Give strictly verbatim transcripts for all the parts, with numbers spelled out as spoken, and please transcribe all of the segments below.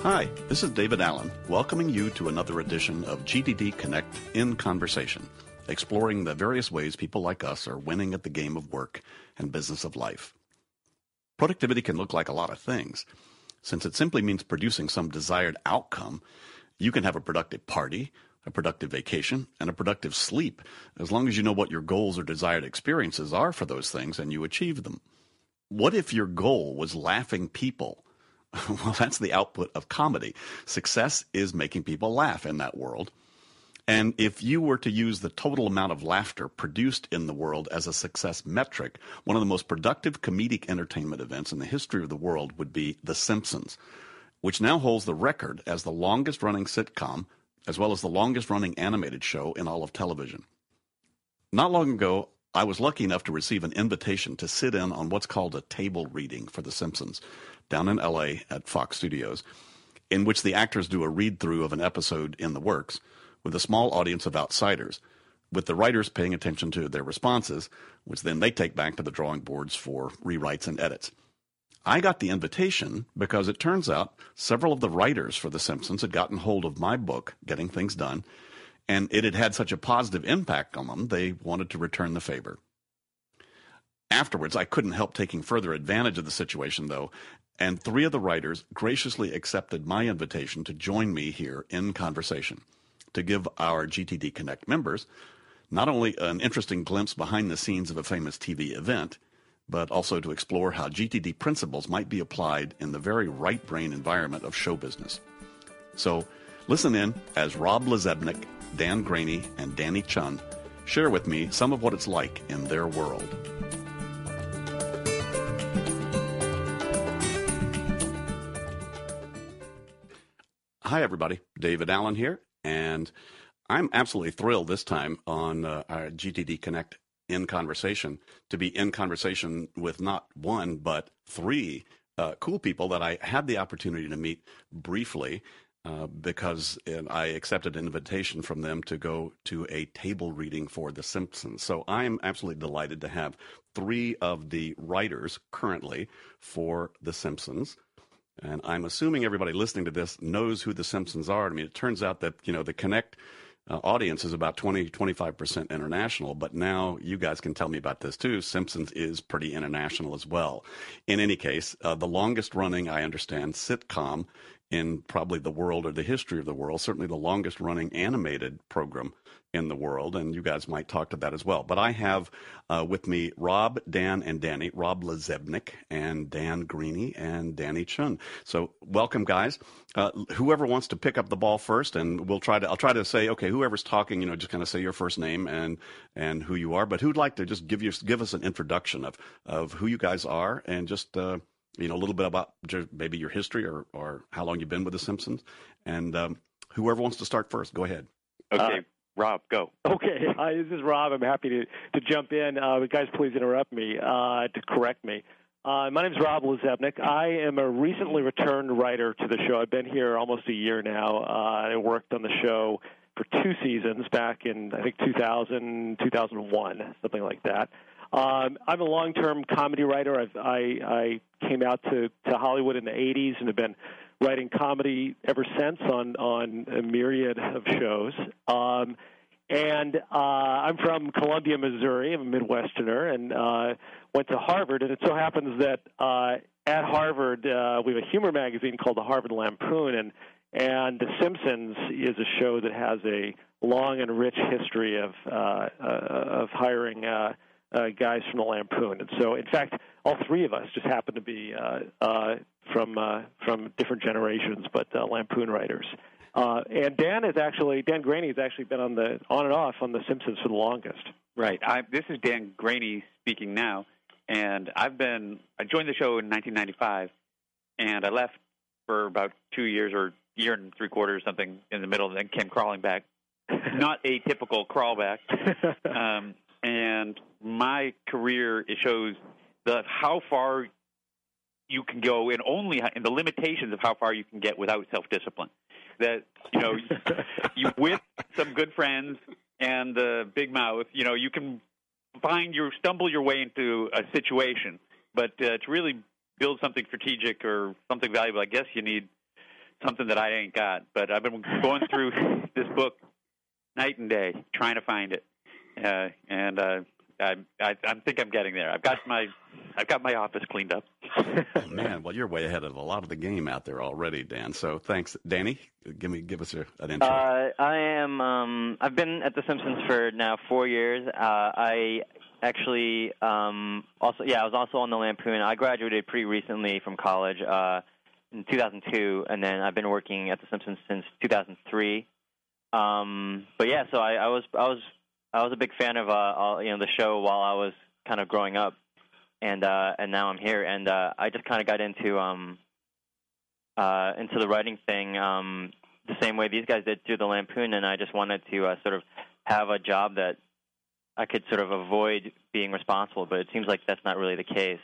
Hi, this is David Allen, welcoming you to another edition of G T D Connect in Conversation, exploring the various ways people like us are winning at the game of work and business of life. Productivity can look like a lot of things. Since it simply means producing some desired outcome, you can have a productive party, a productive vacation, and a productive sleep, as long as you know what your goals or desired experiences are for those things and you achieve them. What if your goal was laughing people? Well, that's the output of comedy. Success is making people laugh in that world. And if you were to use the total amount of laughter produced in the world as a success metric, one of the most productive comedic entertainment events in the history of the world would be The Simpsons, which now holds the record as the longest-running sitcom, as well as the longest-running animated show in all of television. Not long ago, I was lucky enough to receive an invitation to sit in on what's called a table reading for The Simpsons down in L A at Fox Studios, in which the actors do a read-through of an episode in the works with a small audience of outsiders, with the writers paying attention to their responses, which then they take back to the drawing boards for rewrites and edits. I got the invitation because it turns out several of the writers for The Simpsons had gotten hold of my book, Getting Things Done, and it had had such a positive impact on them, they wanted to return the favor. Afterwards, I couldn't help taking further advantage of the situation, though, and three of the writers graciously accepted my invitation to join me here in conversation, to give our G T D Connect members not only an interesting glimpse behind the scenes of a famous T V event, but also to explore how G T D principles might be applied in the very right-brain environment of show business. So listen in as Rob Lazebnik, Dan Graney, and Danny Chun share with me some of what it's like in their world. Hi, everybody. David Allen here, and I'm absolutely thrilled this time on uh, our G T D Connect in Conversation to be in conversation with not one, but three uh, cool people that I had the opportunity to meet briefly uh, because I accepted an invitation from them to go to a table reading for The Simpsons. So I'm absolutely delighted to have three of the writers currently for The Simpsons. And I'm assuming everybody listening to this knows who The Simpsons are. I mean, it turns out that, you know, the Connect uh, audience is about twenty, twenty-five percent international, but now you guys can tell me about this too. Simpsons is pretty international as well. In any case, uh, the longest running, I understand, sitcom in probably the world or the history of the world, certainly the longest running animated program in the world, and you guys might talk to that as well. But I have uh, with me Rob, Dan, and Danny, Rob Lazebnik, and Dan Greeny, and Danny Chun. So welcome, guys. Uh, whoever wants to pick up the ball first, and we'll try to, I'll try to say, okay, whoever's talking, you know, just kind of say your first name and and who you are. But who'd like to just give you give us an introduction of of who you guys are and just uh, you know, a little bit about maybe your history or or how long you've been with The Simpsons, and um, whoever wants to start first, go ahead. Okay. Uh, Rob, go. Okay. Hi, this is Rob. I'm happy to, to jump in. Uh, but guys, please interrupt me uh, to correct me. Uh, my name is Rob Lazebnik. I am a recently returned writer to the show. I've been here almost a year now. Uh, I worked on the show for two seasons back in, I think, two thousand, two thousand one, something like that. Um, I'm a long-term comedy writer. I've, I, I came out to, to Hollywood in the eighties and have been writing comedy ever since on, on a myriad of shows. Um, and uh, I'm from Columbia, Missouri. I'm a Midwesterner and uh, went to Harvard. And it so happens that uh, at Harvard, uh, we have a humor magazine called the Harvard Lampoon, and and The Simpsons is a show that has a long and rich history of uh, uh, of hiring uh, uh, guys from the Lampoon. And so, in fact, all three of us just happen to be uh, uh, from uh, from different generations, but uh, Lampoon writers. Uh, and Dan is actually Dan Graney has actually been on the on and off on The Simpsons for the longest. Right. I, this is Dan Graney speaking now, and I've been I joined the show in nineteen ninety-five, and I left for about two years or year and three quarters, something in the middle, and then came crawling back. Not a typical crawlback. Um, and my career, it shows the how far you can go, and only in the limitations of how far you can get without self-discipline. That, you know, you with some good friends and the big mouth, you know, you can find your stumble your way into a situation. But uh, to really build something strategic or something valuable, I guess you need something that I ain't got. But I've been going through this book night and day, trying to find it, uh, and uh, I, I, I think I'm getting there. I've got my I've got my office cleaned up. Oh, man, well, you're way ahead of a lot of the game out there already, Dan. So thanks, Danny. Give me give us a, an intro. Uh, I am. Um, I've been at The Simpsons for now four years. Uh, I actually um, also yeah I was also on the Lampoon. I graduated pretty recently from college uh, in two thousand two, and then I've been working at The Simpsons since two thousand three. Um, but yeah, so I, I was I was I was a big fan of uh, all, you know the show while I was kind of growing up, and uh, and now I'm here, and uh, I just kind of got into um uh, into the writing thing um, the same way these guys did through the Lampoon, and I just wanted to uh, sort of have a job that I could sort of avoid being responsible, but it seems like that's not really the case.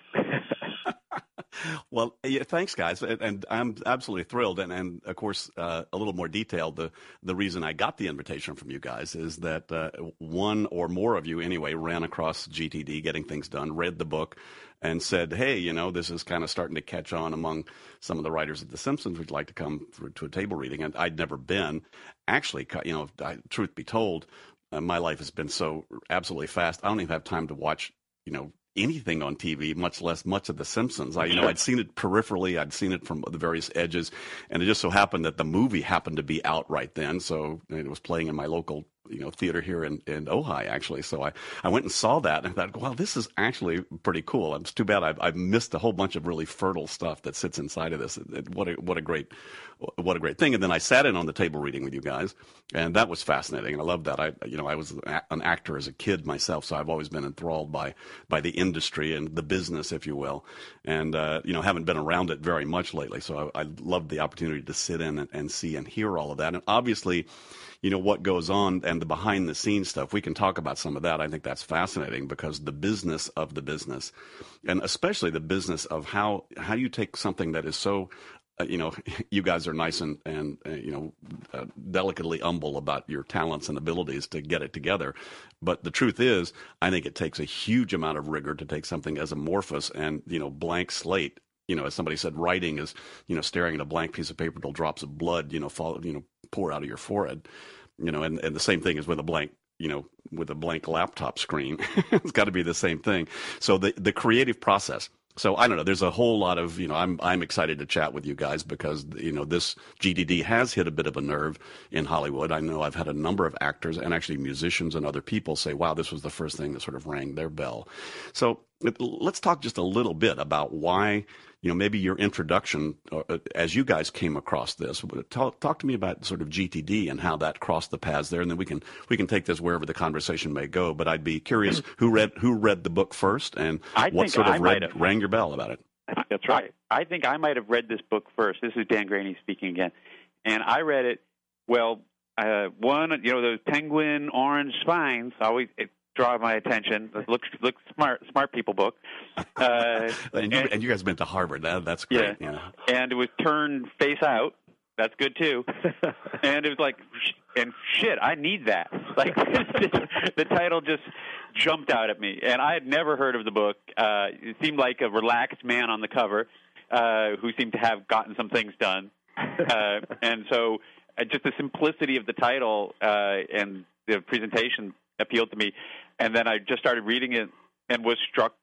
Well, yeah, thanks, guys, and, and I'm absolutely thrilled. And, and of course, uh, a little more detailed, the the reason I got the invitation from you guys is that uh, one or more of you, anyway, ran across G T D, Getting Things Done, read the book, and said, hey, you know, this is kind of starting to catch on among some of the writers at The Simpsons. We'd like to come through to a table reading. And I'd never been. Actually, you know, I, truth be told, uh, my life has been so absolutely fast. I don't even have time to watch, you know, anything on T V, much less much of The Simpsons. I, you know, I'd seen it peripherally, I'd seen it from the various edges, and it just so happened that the movie happened to be out right then, so it was playing in my local, you know, theater here in, in Ojai, actually. So I, I went and saw that, and I thought, well, this is actually pretty cool. It's too bad I've, I've missed a whole bunch of really fertile stuff that sits inside of this. It, it, what a what a great what a great thing. And then I sat in on the table reading with you guys, and that was fascinating. And I loved that. I you know I was an actor as a kid myself, so I've always been enthralled by by the industry and the business, if you will, and uh, you know haven't been around it very much lately. So I, I loved the opportunity to sit in and, and see and hear all of that. And obviously, you know, what goes on and the behind-the-scenes stuff. We can talk about some of that. I think that's fascinating because the business of the business, and especially the business of how how you take something that is so, uh, you know, you guys are nice and, and uh, you know, uh, delicately humble about your talents and abilities to get it together. But the truth is, I think it takes a huge amount of rigor to take something as amorphous and, you know, blank slate. You know, as somebody said, writing is, you know, staring at a blank piece of paper till drops of blood, you know, fall, you know, pour out of your forehead. You know, and, and the same thing is with a blank, you know, with a blank laptop screen. It's got to be the same thing. So the the creative process. So I don't know. There's a whole lot of, you know, I'm I'm excited to chat with you guys because, you know, this G D D has hit a bit of a nerve in Hollywood. I know I've had a number of actors and actually musicians and other people say, wow, this was the first thing that sort of rang their bell. So let's talk just a little bit about why, you know, maybe your introduction uh, as you guys came across this. Talk, talk to me about sort of G T D and how that crossed the paths there, and then we can we can take this wherever the conversation may go. But I'd be curious who read who read the book first and I what think sort of I read, might have. rang your bell about it. That's right. I, I think I might have read this book first. This is Dan Graney speaking again. And I read it, well, uh, one, you know, those penguin orange spines always it draw my attention. Look, look smart, smart people book. Uh, and, you, and, and you guys been to Harvard. That, that's great. Yeah. yeah. And it was turned face out. That's good, too. And it was like, and shit, I need that. Like, the title just jumped out at me. And I had never heard of the book. Uh, it seemed like a relaxed man on the cover uh, who seemed to have gotten some things done. Uh, and so uh, just the simplicity of the title uh, and the presentation appealed to me. And then I just started reading it and was struck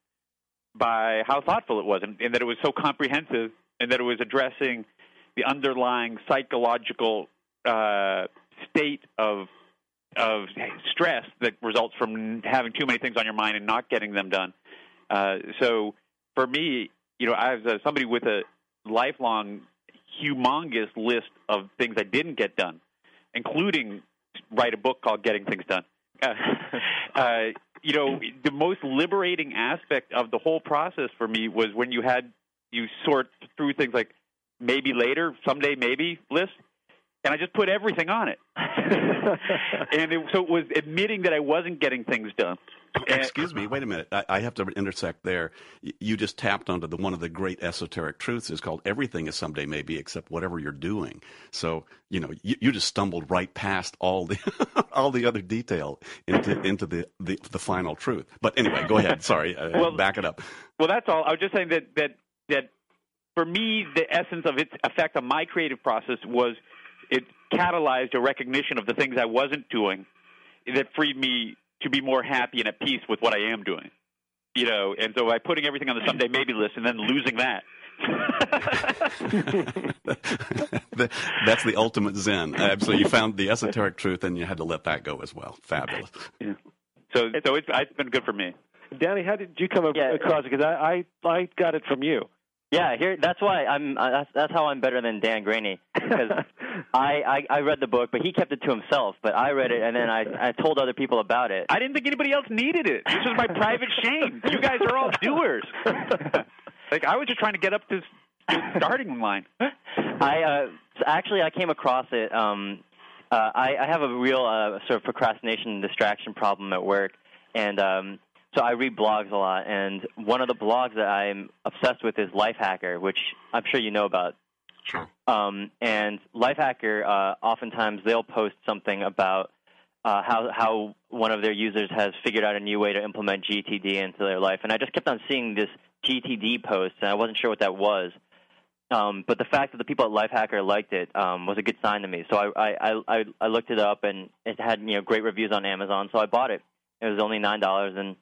by how thoughtful it was and, and that it was so comprehensive and that it was addressing the underlying psychological uh, state of of stress that results from having too many things on your mind and not getting them done. Uh, so for me, you know, I was uh, somebody with a lifelong, humongous list of things I didn't get done, including write a book called Getting Things Done. Uh, uh, you know, the most liberating aspect of the whole process for me was when you had you sort through things like maybe later, someday maybe list, and I just put everything on it. And it, so it was admitting that I wasn't getting things done. Excuse me, wait a minute. I, I have to intersect there. You just tapped onto the one of the great esoteric truths is called everything is someday maybe except whatever you're doing. So, you know, you, you just stumbled right past all the all the other detail into into the, the, the final truth. But anyway, go ahead. Sorry, uh, well, back it up. Well, that's all. I was just saying that that that for me, the essence of its effect on my creative process was it catalyzed a recognition of the things I wasn't doing that freed me to be more happy and at peace with what I am doing. You know, and so by putting everything on the someday maybe list and then losing that. That's the ultimate Zen. Absolutely. You found the esoteric truth and you had to let that go as well. Fabulous. Yeah. So, so it's, it's been good for me. Danny, how did you come yeah. across it? Because I, I, I got it from you. Yeah, here. That's why I'm. Uh, that's, that's how I'm better than Dan Graney, because I, I I read the book, but he kept it to himself. But I read it, and then I I told other people about it. I didn't think anybody else needed it. This was my private shame. You guys are all doers. Like I was just trying to get up to the starting line. I uh, actually I came across it. Um, uh, I, I have a real uh, sort of procrastination and distraction problem at work, and um. So I read blogs a lot, and one of the blogs that I'm obsessed with is Lifehacker, which I'm sure you know about. Sure. Um, and Lifehacker, uh, oftentimes they'll post something about uh, how how one of their users has figured out a new way to implement G T D into their life. And I just kept on seeing this G T D post, and I wasn't sure what that was. Um, but the fact that the people at Lifehacker liked it um, was a good sign to me. So I, I, I, I looked it up, and it had you know great reviews on Amazon, so I bought it. It was only nine dollars, and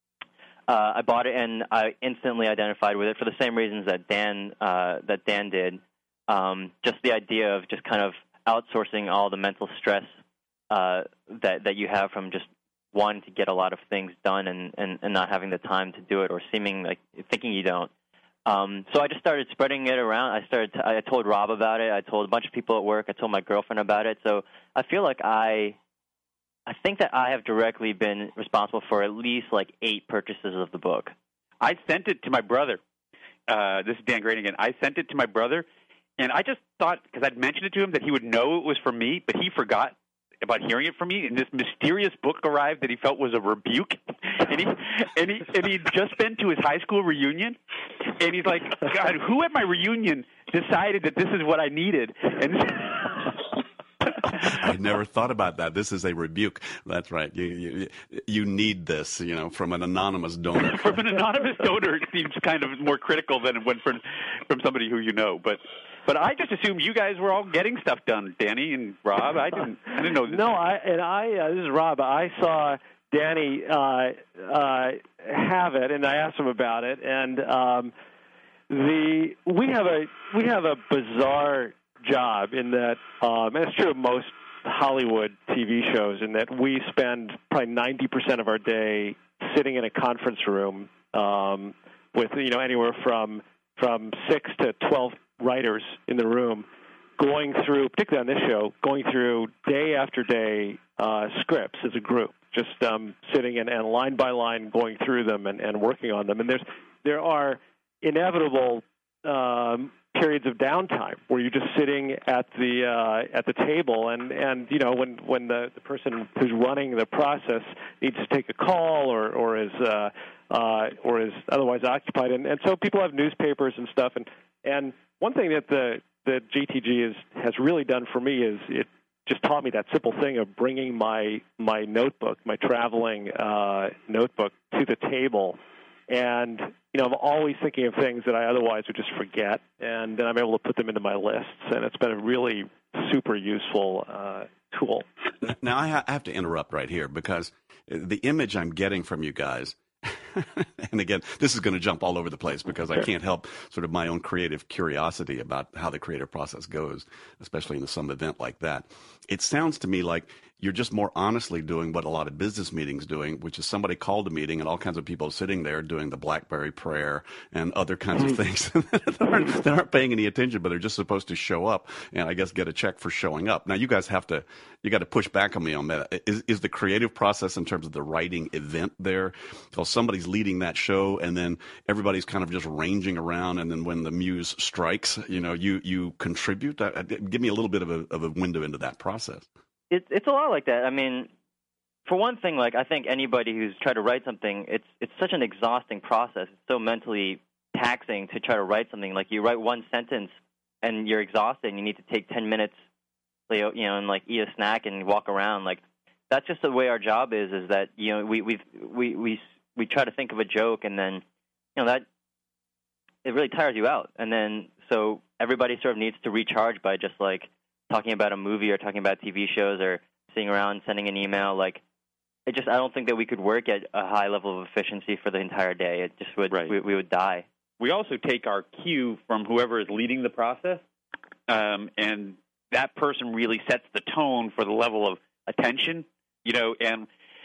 Uh, I bought it, and I instantly identified with it for the same reasons that Dan uh, that Dan did. Um, just the idea of just kind of outsourcing all the mental stress uh, that that you have from just wanting to get a lot of things done and, and, and not having the time to do it, or seeming like thinking you don't. Um, so I just started spreading it around. I started. To, I told Rob about it. I told a bunch of people at work. I told my girlfriend about it. So I feel like I. I think that I have directly been responsible for at least like eight purchases of the book. I sent it to my brother. Uh, this is Dan Graney again. I sent it to my brother, and I just thought, because I'd mentioned it to him, that he would know it was from me, but he forgot about hearing it from me. And this mysterious book arrived that he felt was a rebuke. And he and he and he'd just been to his high school reunion, and he's like, God, who at my reunion decided that this is what I needed? And I never thought about that. This is a rebuke. That's right. You you, you need this, you know, from an anonymous donor. From an anonymous donor, it seems kind of more critical than it went from from somebody who you know. But but I just assumed you guys were all getting stuff done, Danny and Rob. I didn't I didn't know this. No, I and I uh, this is Rob. I saw Danny uh, uh, have it, and I asked him about it. And um, the we have a we have a bizarre job in that, um, and it's true of most Hollywood T V shows, in that we spend probably ninety percent of our day sitting in a conference room um, with, you know, anywhere from from six to twelve writers in the room, going through, particularly on this show, going through day after day uh, scripts as a group, just um, sitting and, and line by line going through them and, and working on them. And there's there are inevitable um, periods of downtime where you're just sitting at the uh, at the table, and, and you know when when the, the person who's running the process needs to take a call or or is uh, uh, or is otherwise occupied, and, and so people have newspapers and stuff, and and one thing that the the G T G is has really done for me is it just taught me that simple thing of bringing my my notebook, my traveling uh, notebook, to the table. And, you know, I'm always thinking of things that I otherwise would just forget, and then I'm able to put them into my lists, and it's been a really super useful uh, tool. Now, I, ha- I have to interrupt right here, because the image I'm getting from you guys, and again, this is going to jump all over the place because I can't help sort of my own creative curiosity about how the creative process goes, especially in some event like that. It sounds to me like you're just more honestly doing what a lot of business meetings doing, which is somebody called a meeting and all kinds of people sitting there doing the BlackBerry prayer and other kinds of things that, aren't, that aren't paying any attention, but they're just supposed to show up and I guess get a check for showing up. Now, you guys have to, you got to push back on me on that. Is, is the creative process in terms of the writing event there? So somebody's leading that show and then everybody's kind of just ranging around, and then when the muse strikes, you know, you, you contribute. Give me a little bit of a, of a window into that process. It, it's a lot like that. I mean, for one thing, like I think anybody who's tried to write something, it's it's such an exhausting process. It's so mentally taxing to try to write something. Like you write one sentence and you're exhausted, and you need to take ten minutes, you know, and like eat a snack and walk around. Like that's just the way our job is. Is that you know we we we we we try to think of a joke, and then you know that it really tires you out. And then so everybody sort of needs to recharge by just like talking about a movie or talking about T V shows or sitting around sending an email. Like it just I don't think that we could work at a high level of efficiency for the entire day. It just would right. we, we would die. We also take our cue from whoever is leading the process, um, and that person really sets the tone for the level of attention, you know, and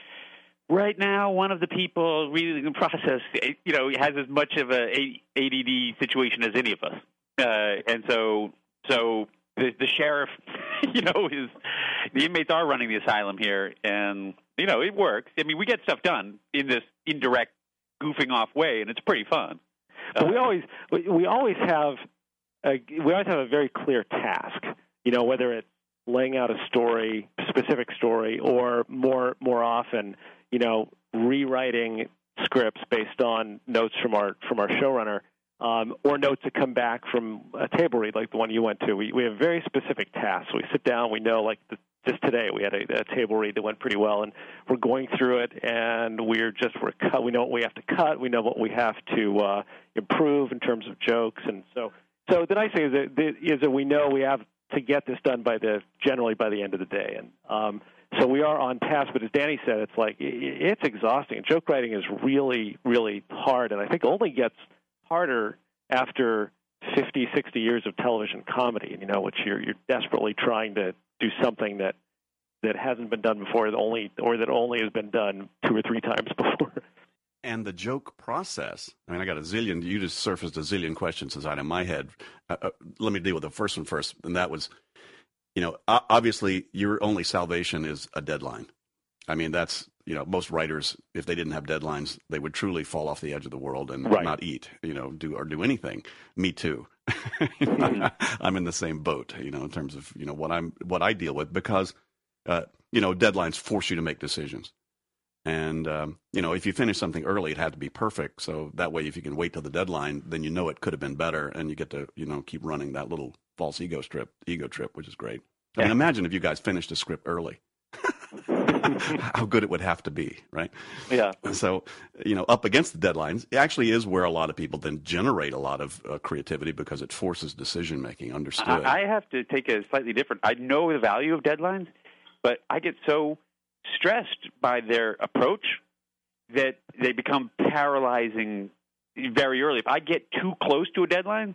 right now, one of the people reading the process, you know, has as much of a A D D situation as any of us, uh, and so, so the, the sheriff, you know, is the inmates are running the asylum here, and you know, it works. I mean, we get stuff done in this indirect, goofing off way, and it's pretty fun. But we always, we, we always have, a, we always have a very clear task. You know, whether it's laying out a story, specific story, or more more often, you know, rewriting scripts based on notes from our from our showrunner, um, or notes that come back from a table read like the one you went to. We we have very specific tasks. We sit down. We know, like the, just today, we had a, a table read that went pretty well, and we're going through it, and we're just we're cut. We know what we have to cut. We know what we have to uh, improve in terms of jokes, and so so the nice thing is that is that we know we have to get this done by the generally by the end of the day, and um, so we are on task. But as Danny said, it's like it's exhausting. Joke writing is really, really hard, and I think only gets harder after fifty, sixty years of television comedy. You know, which you're you're desperately trying to do something that that hasn't been done before, that only or that only has been done two or three times before. And the joke process, I mean, I got a zillion, you just surfaced a zillion questions inside of my head. Uh, uh, let me deal with the first one first. And that was, you know, obviously your only salvation is a deadline. I mean, that's, you know, most writers, if they didn't have deadlines, they would truly fall off the edge of the world and right. not eat, you know, do or do anything. Me too. I'm in the same boat, you know, in terms of, you know, what I'm, what I deal with because, uh, you know, deadlines force you to make decisions. And, um, you know, if you finish something early, it had to be perfect. So that way, if you can wait till the deadline, then you know it could have been better. And you get to, you know, keep running that little false ego trip, ego trip, which is great. I mean, imagine if you guys finished a script early. How good it would have to be, right? Yeah. So, you know, up against the deadlines, it actually is where a lot of people then generate a lot of uh, creativity because it forces decision-making, understood. I, I have to take a slightly different, I know the value of deadlines, but I get so stressed by their approach that they become paralyzing very early. If I get too close to a deadline,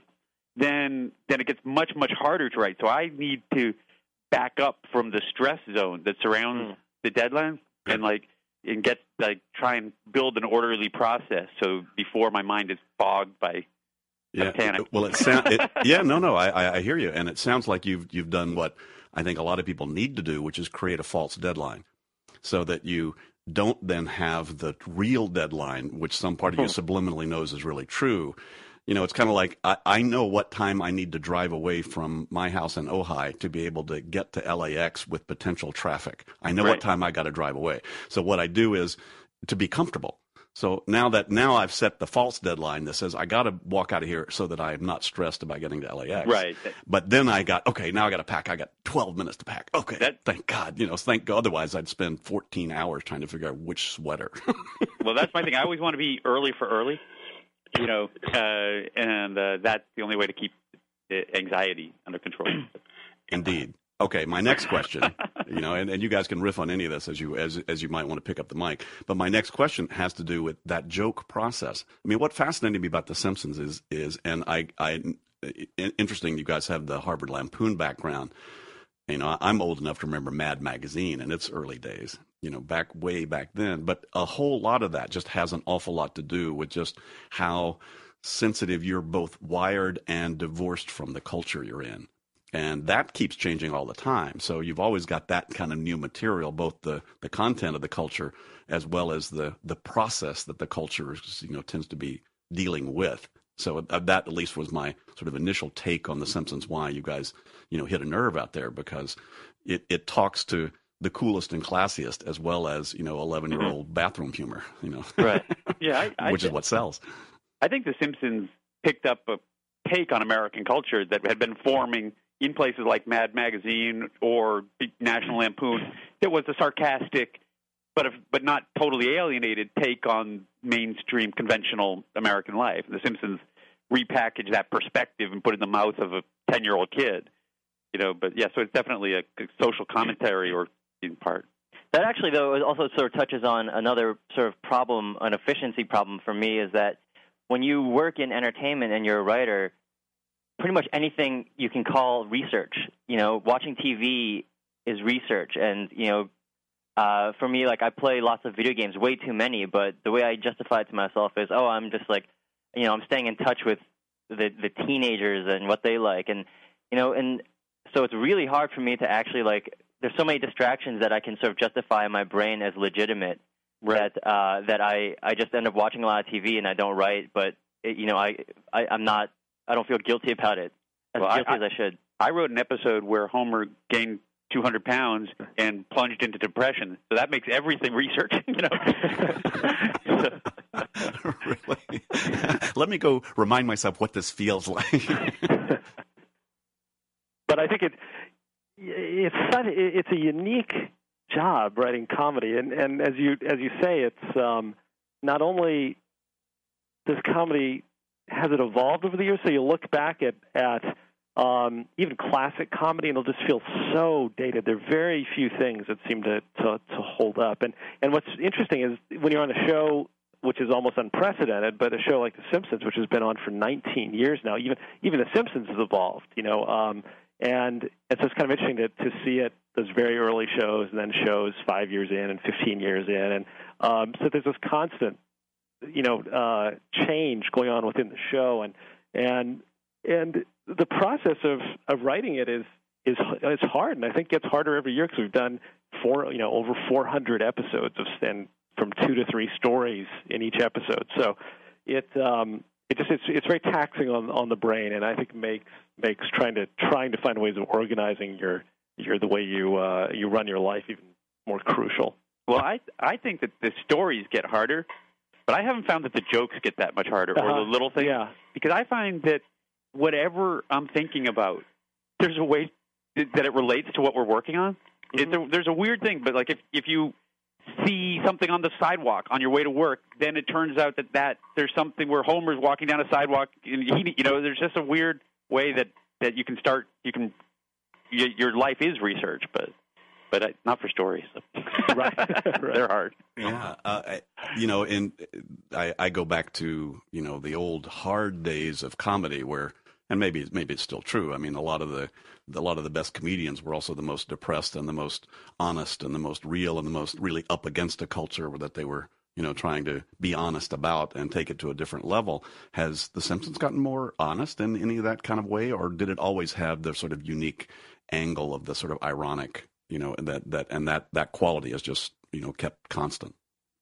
then then it gets much, much harder to write. So I need to back up from the stress zone that surrounds mm. the deadline and like and get like try and build an orderly process so before my mind is fogged by yeah. panic. Well, it sounds it, yeah, no, no, I, I hear you, and it sounds like you've you've done what I think a lot of people need to do, which is create a false deadline. So that you don't then have the real deadline, which some part of you subliminally knows is really true. You know, it's kind of like I, I know what time I need to drive away from my house in Ojai to be able to get to L A X with potential traffic. I know right. what time I got to drive away. So what I do is to be comfortable. So now that now I've set the false deadline that says I got to walk out of here so that I am not stressed about getting to L A X. Right. But then I got, okay, now I got to pack. I got twelve minutes to pack. Okay. That, thank God. You know, thank God. Otherwise, I'd spend fourteen hours trying to figure out which sweater. Well, that's my thing. I always want to be early for early, you know, uh, and uh, that's the only way to keep the anxiety under control. Indeed. Okay, my next question, you know, and, and you guys can riff on any of this as you as as you might want to pick up the mic. But my next question has to do with that joke process. I mean, what fascinated me about The Simpsons is is, and I I interesting. You guys have the Harvard Lampoon background. You know, I'm old enough to remember Mad Magazine in its early days. You know, back way back then. But a whole lot of that just has an awful lot to do with just how sensitive you're both wired and divorced from the culture you're in. And that keeps changing all the time. So you've always got that kind of new material, both the, the content of the culture as well as the, the process that the culture you know tends to be dealing with. So that at least was my sort of initial take on The Simpsons, why you guys you know hit a nerve out there, because it, it talks to the coolest and classiest as well as you know eleven-year-old bathroom humor. You know, right? Yeah, I, I which th- is what sells. I think The Simpsons picked up a take on American culture that had been forming in places like Mad Magazine or National Lampoon. It was a sarcastic, but if, but not totally alienated take on mainstream conventional American life. The Simpsons repackage that perspective and put it in the mouth of a ten-year-old kid. You know, but yeah, so it's definitely a, a social commentary, or in part. That actually, though, also sort of touches on another sort of problem, an efficiency problem for me, is that when you work in entertainment and you're a writer, pretty much anything you can call research. You know, watching T V is research, and you know, uh, for me, like I play lots of video games, way too many. But the way I justify it to myself is, oh, I'm just like, you know, I'm staying in touch with the the teenagers and what they like, and you know, and so it's really hard for me to actually like. There's so many distractions that I can sort of justify in my brain as legitimate. Right. That uh, that I, I just end up watching a lot of T V and I don't write, but it, you know I, I I'm not I don't feel guilty about it as well, guilty I, as I should. I wrote an episode where Homer gained two hundred pounds and plunged into depression, so that makes everything research. You know. Really? Let me go remind myself what this feels like. But I think it it's such, it's a unique job writing comedy, and, and as you as you say, it's um, not only does comedy has it evolved over the years. So you look back at at um, even classic comedy, and it'll just feel so dated. There are very few things that seem to, to to hold up. And and what's interesting is when you're on a show which is almost unprecedented, but a show like The Simpsons, which has been on for nineteen years now, even even The Simpsons has evolved. You know. Um, And, and so it's kind of interesting to, to see it, those very early shows, and then shows five years in and fifteen years in. And um, so there's this constant, you know, uh, change going on within the show. And and and the process of, of writing it is, is is hard, and I think it gets harder every year because we've done four, you know, over four hundred episodes of and from two to three stories in each episode. So it um, it just it's it's very taxing on, on the brain, and I think makes makes trying to trying to find ways of organizing your your the way you uh, you run your life even more crucial. Well, I I think that the stories get harder, but I haven't found that the jokes get that much harder, uh-huh. or the little things. Yeah. Because I find that whatever I'm thinking about, there's a way that it relates to what we're working on. Mm-hmm. It's a, there's a weird thing, but like if if you see something on the sidewalk on your way to work, then it turns out that, that there's something where Homer's walking down a sidewalk, and he, you know, there's just a weird way that, that you can start, you can, you, your life is research, but but I, not for stories. Right. Right. They're hard. Yeah, uh, I, you know, and I, I go back to, you know, the old hard days of comedy where, and maybe maybe it's still true. I mean, a lot of the a lot of the best comedians were also the most depressed and the most honest and the most real and the most really up against a culture that they were, you know, trying to be honest about and take it to a different level. Has The Simpsons gotten more honest in any of that kind of way, or did it always have the sort of unique angle of the sort of ironic, you know, and that, that and that, that quality is just, you know, kept constant?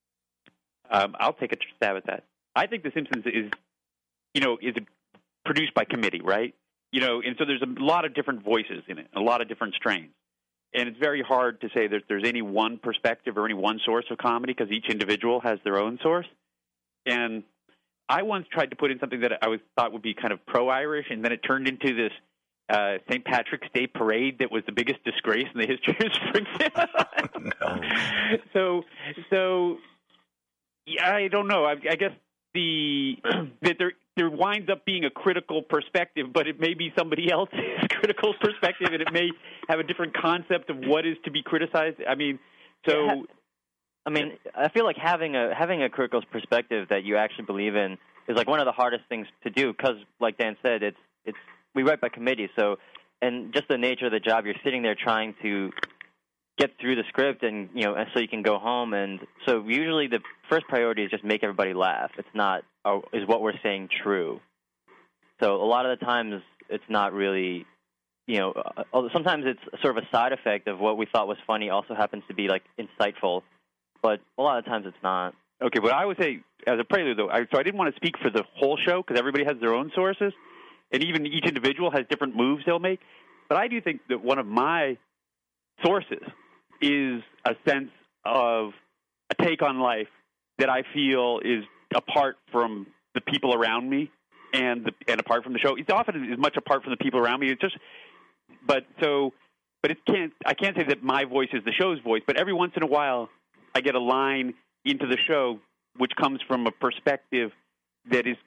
Um, I'll take a stab at that. I think The Simpsons is, you know, is produced by committee, right? You know, and so there's a lot of different voices in it, a lot of different strains. And it's very hard to say that there's any one perspective or any one source of comedy because each individual has their own source. And I once tried to put in something that I was thought would be kind of pro-Irish, and then it turned into this uh, Saint Patrick's Day parade that was the biggest disgrace in the history of Springfield. No. So, so yeah, I don't know. I, I guess the that there there winds up being a critical perspective, but it may be somebody else's critical perspective, and it may have a different concept of what is to be criticized. I mean, so. Yeah, I mean, I feel like having a having a critical perspective that you actually believe in is like one of the hardest things to do because, like Dan said, it's it's we write by committee. So, and just the nature of the job, you're sitting there trying to get through the script, and you know, and so you can go home. And so, usually, the first priority is just make everybody laugh. It's not oh, is what we're saying true. So, a lot of the times, it's not really. You know, uh, sometimes it's sort of a side effect of what we thought was funny also happens to be like insightful. But a lot of times it's not. Okay, but I would say, as a prelude, though, I, so I didn't want to speak for the whole show because everybody has their own sources, and even each individual has different moves they'll make. But I do think that one of my sources is a sense of a take on life that I feel is apart from the people around me and the, and apart from the show. It's often as much apart from the people around me. It's just, but so, but it can't. I can't say that my voice is the show's voice. But every once in a while, I get a line into the show which comes from a perspective that is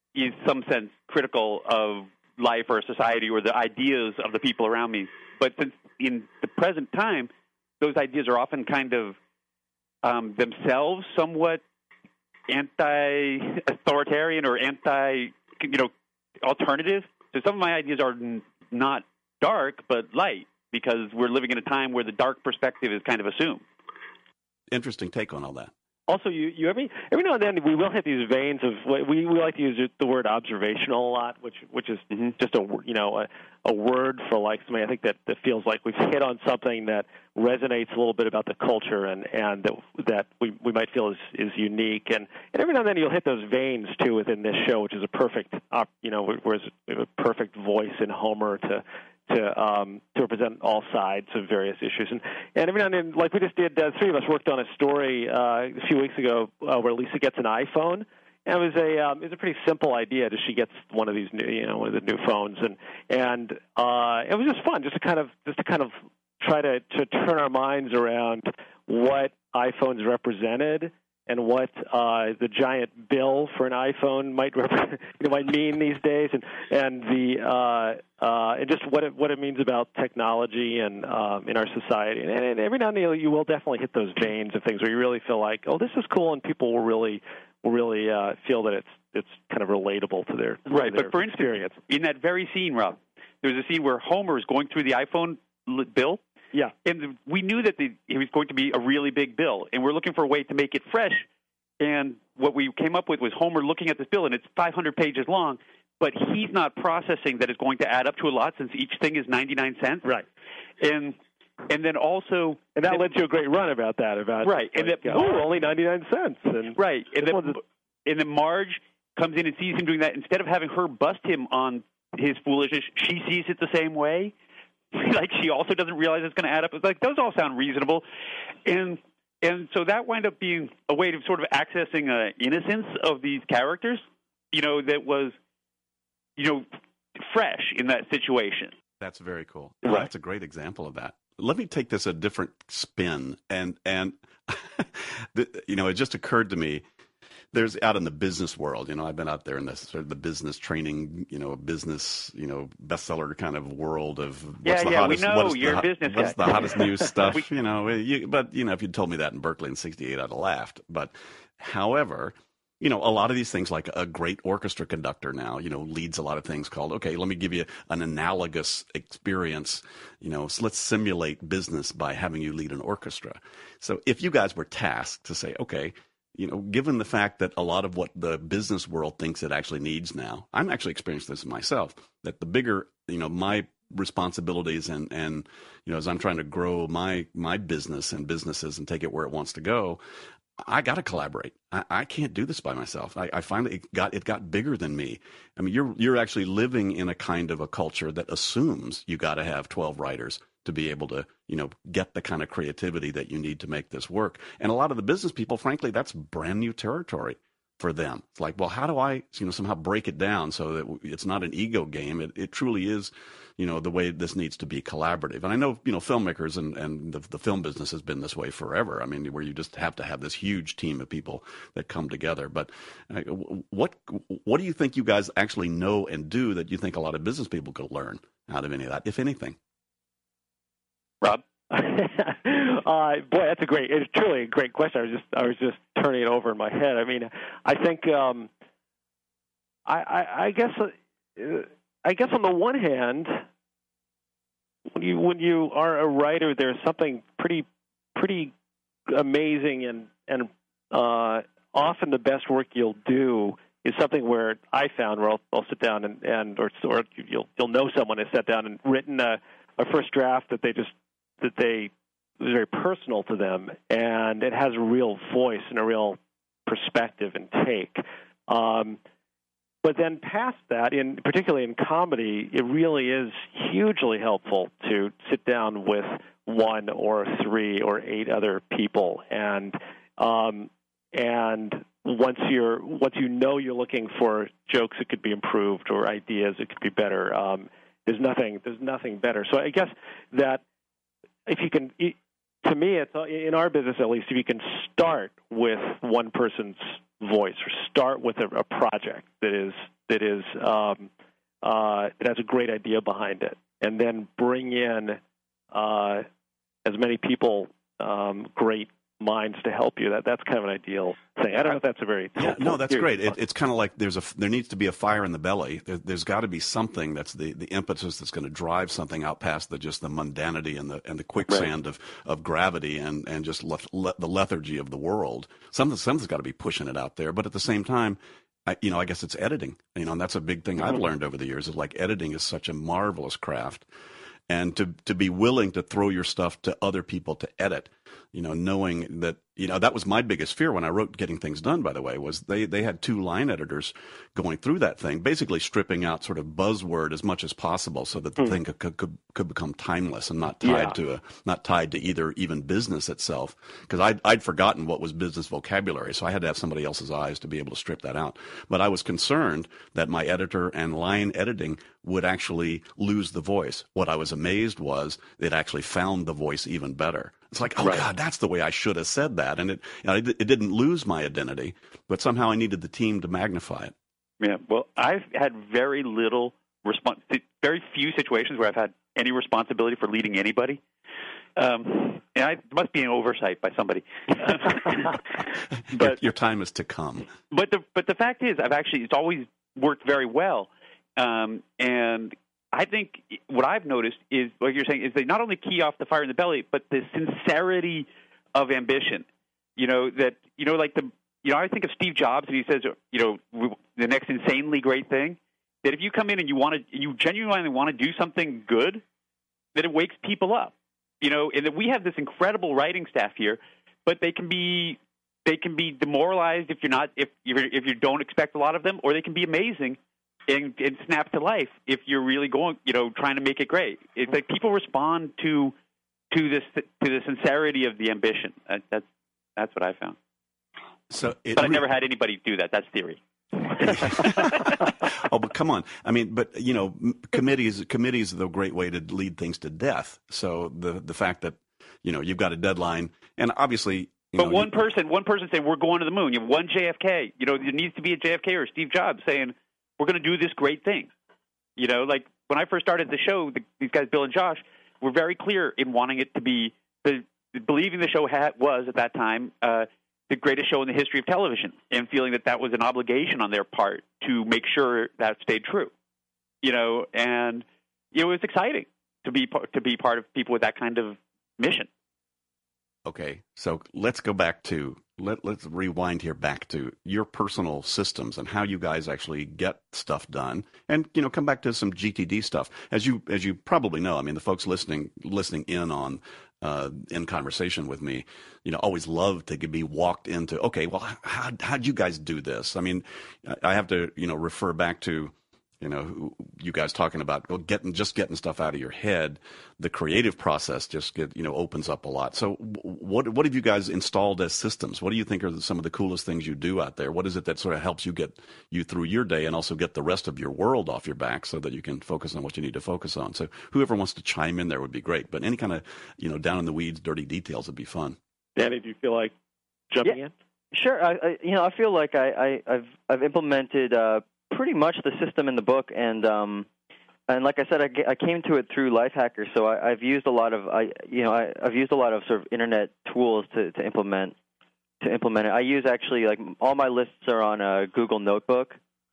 is some sense critical of life or society or the ideas of the people around me. But since in the present time, those ideas are often kind of um, themselves somewhat anti-authoritarian or anti, you know, alternative. So some of my ideas are n- not dark, but light, because we're living in a time where the dark perspective is kind of assumed. Interesting take on all that. Also, you, you every every now and then we will hit these veins of we we like to use the word observational a lot, which which is mm-hmm. just a you know a, a word for like something I think that, that feels like we've hit on something that resonates a little bit about the culture and, and that that we, we might feel is, is unique and, and every now and then you'll hit those veins too within this show, which is a perfect op, you know whereas we have a perfect voice in Homer to. to um, to represent all sides of various issues. And, and every now and then, like we just did, uh, three of us worked on a story uh, a few weeks ago uh, where Lisa gets an iPhone. And it was a um, it was a pretty simple idea. That she gets one of these new, you know, one of the new phones, and and uh, it was just fun, just to kind of just to kind of try to, to turn our minds around what iPhones represented and what uh, the giant bill for an iPhone might rep- you know, might mean these days, and and the uh, uh, and just what it what it means about technology and um, in our society. And, and every now and then you will definitely hit those veins of things where you really feel like, oh, this is cool, and people will really will really uh, feel that it's it's kind of relatable to their right. To their but for experience. Instance, in that very scene, Rob, there's a scene where Homer is going through the iPhone bill. Yeah. And we knew that the, it was going to be a really big bill, and we're looking for a way to make it fresh. And what we came up with was Homer looking at this bill, and it's five hundred pages long, but he's not processing that it's going to add up to a lot since each thing is ninety-nine cents. Right. And and then also... And that and, led to a great run about that. About Right. Like, and that, oh, only ninety-nine cents. And right. And then, a... and then Marge comes in and sees him doing that. Instead of having her bust him on his foolishness, she sees it the same way. Like, she also doesn't realize it's going to add up. It's like, those all sound reasonable. And and so that wound up being a way of sort of accessing uh, innocence of these characters, you know, that was, you know, fresh in that situation. That's very cool. Right. Well, that's a great example of that. Let me take this a different spin. And, and the, you know, it just occurred to me, there's out in the business world, you know, I've been out there in the sort of the business training, you know, business, you know, bestseller kind of world of what's yeah, the yeah, hottest, we know. what is You're the, a business what's guy. the hottest news stuff, we, you know, you, but, you know, if you'd told me that in Berkeley in sixty-eight, I'd have laughed. But however, you know, a lot of these things, like a great orchestra conductor now, you know, leads a lot of things called, okay, let me give you an analogous experience. You know, so let's simulate business by having you lead an orchestra. So if you guys were tasked to say, okay, you know, given the fact that a lot of what the business world thinks it actually needs now, I'm actually experiencing this myself, that the bigger, you know, my responsibilities and, and, you know, as I'm trying to grow my, my business and businesses and take it where it wants to go, I got to collaborate. I, I can't do this by myself. I, I finally it got it got bigger than me. I mean, you're you're actually living in a kind of a culture that assumes you got to have twelve writers to be able to, you know, get the kind of creativity that you need to make this work. And a lot of the business people, frankly, that's brand new territory for them. It's like, well, how do I, you know, somehow break it down so that it's not an ego game? It, it truly is, you know, the way this needs to be collaborative. And I know, you know, filmmakers and, and the, the film business has been this way forever. I mean, where you just have to have this huge team of people that come together. But uh, what what do you think you guys actually know and do that you think a lot of business people could learn out of any of that, if anything? Rob? uh, boy, that's a great. It's truly a great question. I was just, I was just turning it over in my head. I mean, I think, um, I, I, I guess, uh, I guess on the one hand, when you when you are a writer, there's something pretty, pretty amazing, and and uh, often the best work you'll do is something where I found where I'll, I'll sit down and, and or or you'll you'll know someone has sat down and written a, a first draft that they just that they it was very personal to them, and it has a real voice and a real perspective and take. Um, but then past that, in particularly in comedy, it really is hugely helpful to sit down with one or three or eight other people, and um, and once you're once you know you're looking for jokes that could be improved or ideas that could be better, um, there's nothing there's nothing better. So I guess that if you can to me, it's in our business at least, if you can start with one person's voice or start with a, a project that is that is um, uh, that has a great idea behind it, and then bring in uh, as many people, um, great minds to help you. That that's kind of an ideal thing. I don't know if that's a very yeah, no, that's great. It, it's kind of like there's a there needs to be a fire in the belly. There, there's got to be something that's the, the impetus that's going to drive something out past the just the mundanity and the and the quicksand right. of, of gravity and and just le, le, the lethargy of the world. Something something's got to be pushing it out there. But at the same time, I, you know, I guess it's editing. You know, and that's a big thing mm-hmm. I've learned over the years. Is like editing is such a marvelous craft, and to to be willing to throw your stuff to other people to edit. You know, knowing that, you know, that was my biggest fear when I wrote Getting Things Done, by the way, was they, they had two line editors going through that thing, basically stripping out sort of buzzword as much as possible so that the mm. thing could, could could become timeless and not tied yeah. to a not tied to either even business itself. Because I'd, I'd forgotten what was business vocabulary, so I had to have somebody else's eyes to be able to strip that out. But I was concerned that my editor and line editing would actually lose the voice. What I was amazed was it actually found the voice even better. It's like, oh, right. God, that's the way I should have said that. And it, you know, it, it didn't lose my identity, but somehow I needed the team to magnify it. Yeah, well, I've had very little response, very few situations where I've had any responsibility for leading anybody. Um, and I, it must be an oversight by somebody. but your, your time is to come. But the but the fact is, I've actually it's always worked very well, um, and. I think what I've noticed is, like you're saying, is they not only key off the fire in the belly, but the sincerity of ambition. You know, that, you know, like the, you know, I think of Steve Jobs and he says, you know, the next insanely great thing, that if you come in and you want to, you genuinely want to do something good, that it wakes people up. You know, and that we have this incredible writing staff here, but they can be, they can be demoralized if you're not, if you if you don't expect a lot of them, or they can be amazing. And, and snap to life if you're really going, you know, trying to make it great. It's like people respond to to this to the sincerity of the ambition. That, that's that's what I found. So, it but I re- never had anybody do that. That's theory. Oh, but come on. I mean, but you know, committees committees are the great way to lead things to death. So the the fact that you know you've got a deadline, and obviously. You but know, one you, person, one person saying we're going to the moon. You have one J F K. You know, there needs to be a J F K or Steve Jobs saying. We're going to do this great thing. You know, like when I first started the show, the, these guys, Bill and Josh, were very clear in wanting it to be, the, believing the show had, was at that time uh, the greatest show in the history of television, and feeling that that was an obligation on their part to make sure that stayed true. You know, and you know, it was exciting to be to be part of people with that kind of mission. Okay, so let's go back to let let's rewind here back to your personal systems and how you guys actually get stuff done, and you know, come back to some G T D stuff. As you as you probably know, I mean, the folks listening listening in on uh, in conversation with me, you know, always love to be walked into. Okay, well, how how'd you guys do this? I mean, I have to you know refer back to. You know, you guys talking about well, getting just getting stuff out of your head. The creative process just get you know opens up a lot. So, what what have you guys installed as systems? What do you think are some of the coolest things you do out there? What is it that sort of helps you get you through your day and also get the rest of your world off your back so that you can focus on what you need to focus on? So, whoever wants to chime in there would be great. But any kind of you know down in the weeds, dirty details would be fun. Danny, do you feel like jumping yeah, in? Sure. I, I you know I feel like I, I I've I've implemented. Uh, pretty much the system in the book, and um, and like I said, I, I came to it through Lifehacker, so I, I've used a lot of I you know I, I've used a lot of sort of internet tools to, to implement to implement it. I use actually like all my lists are on a Google Notebook,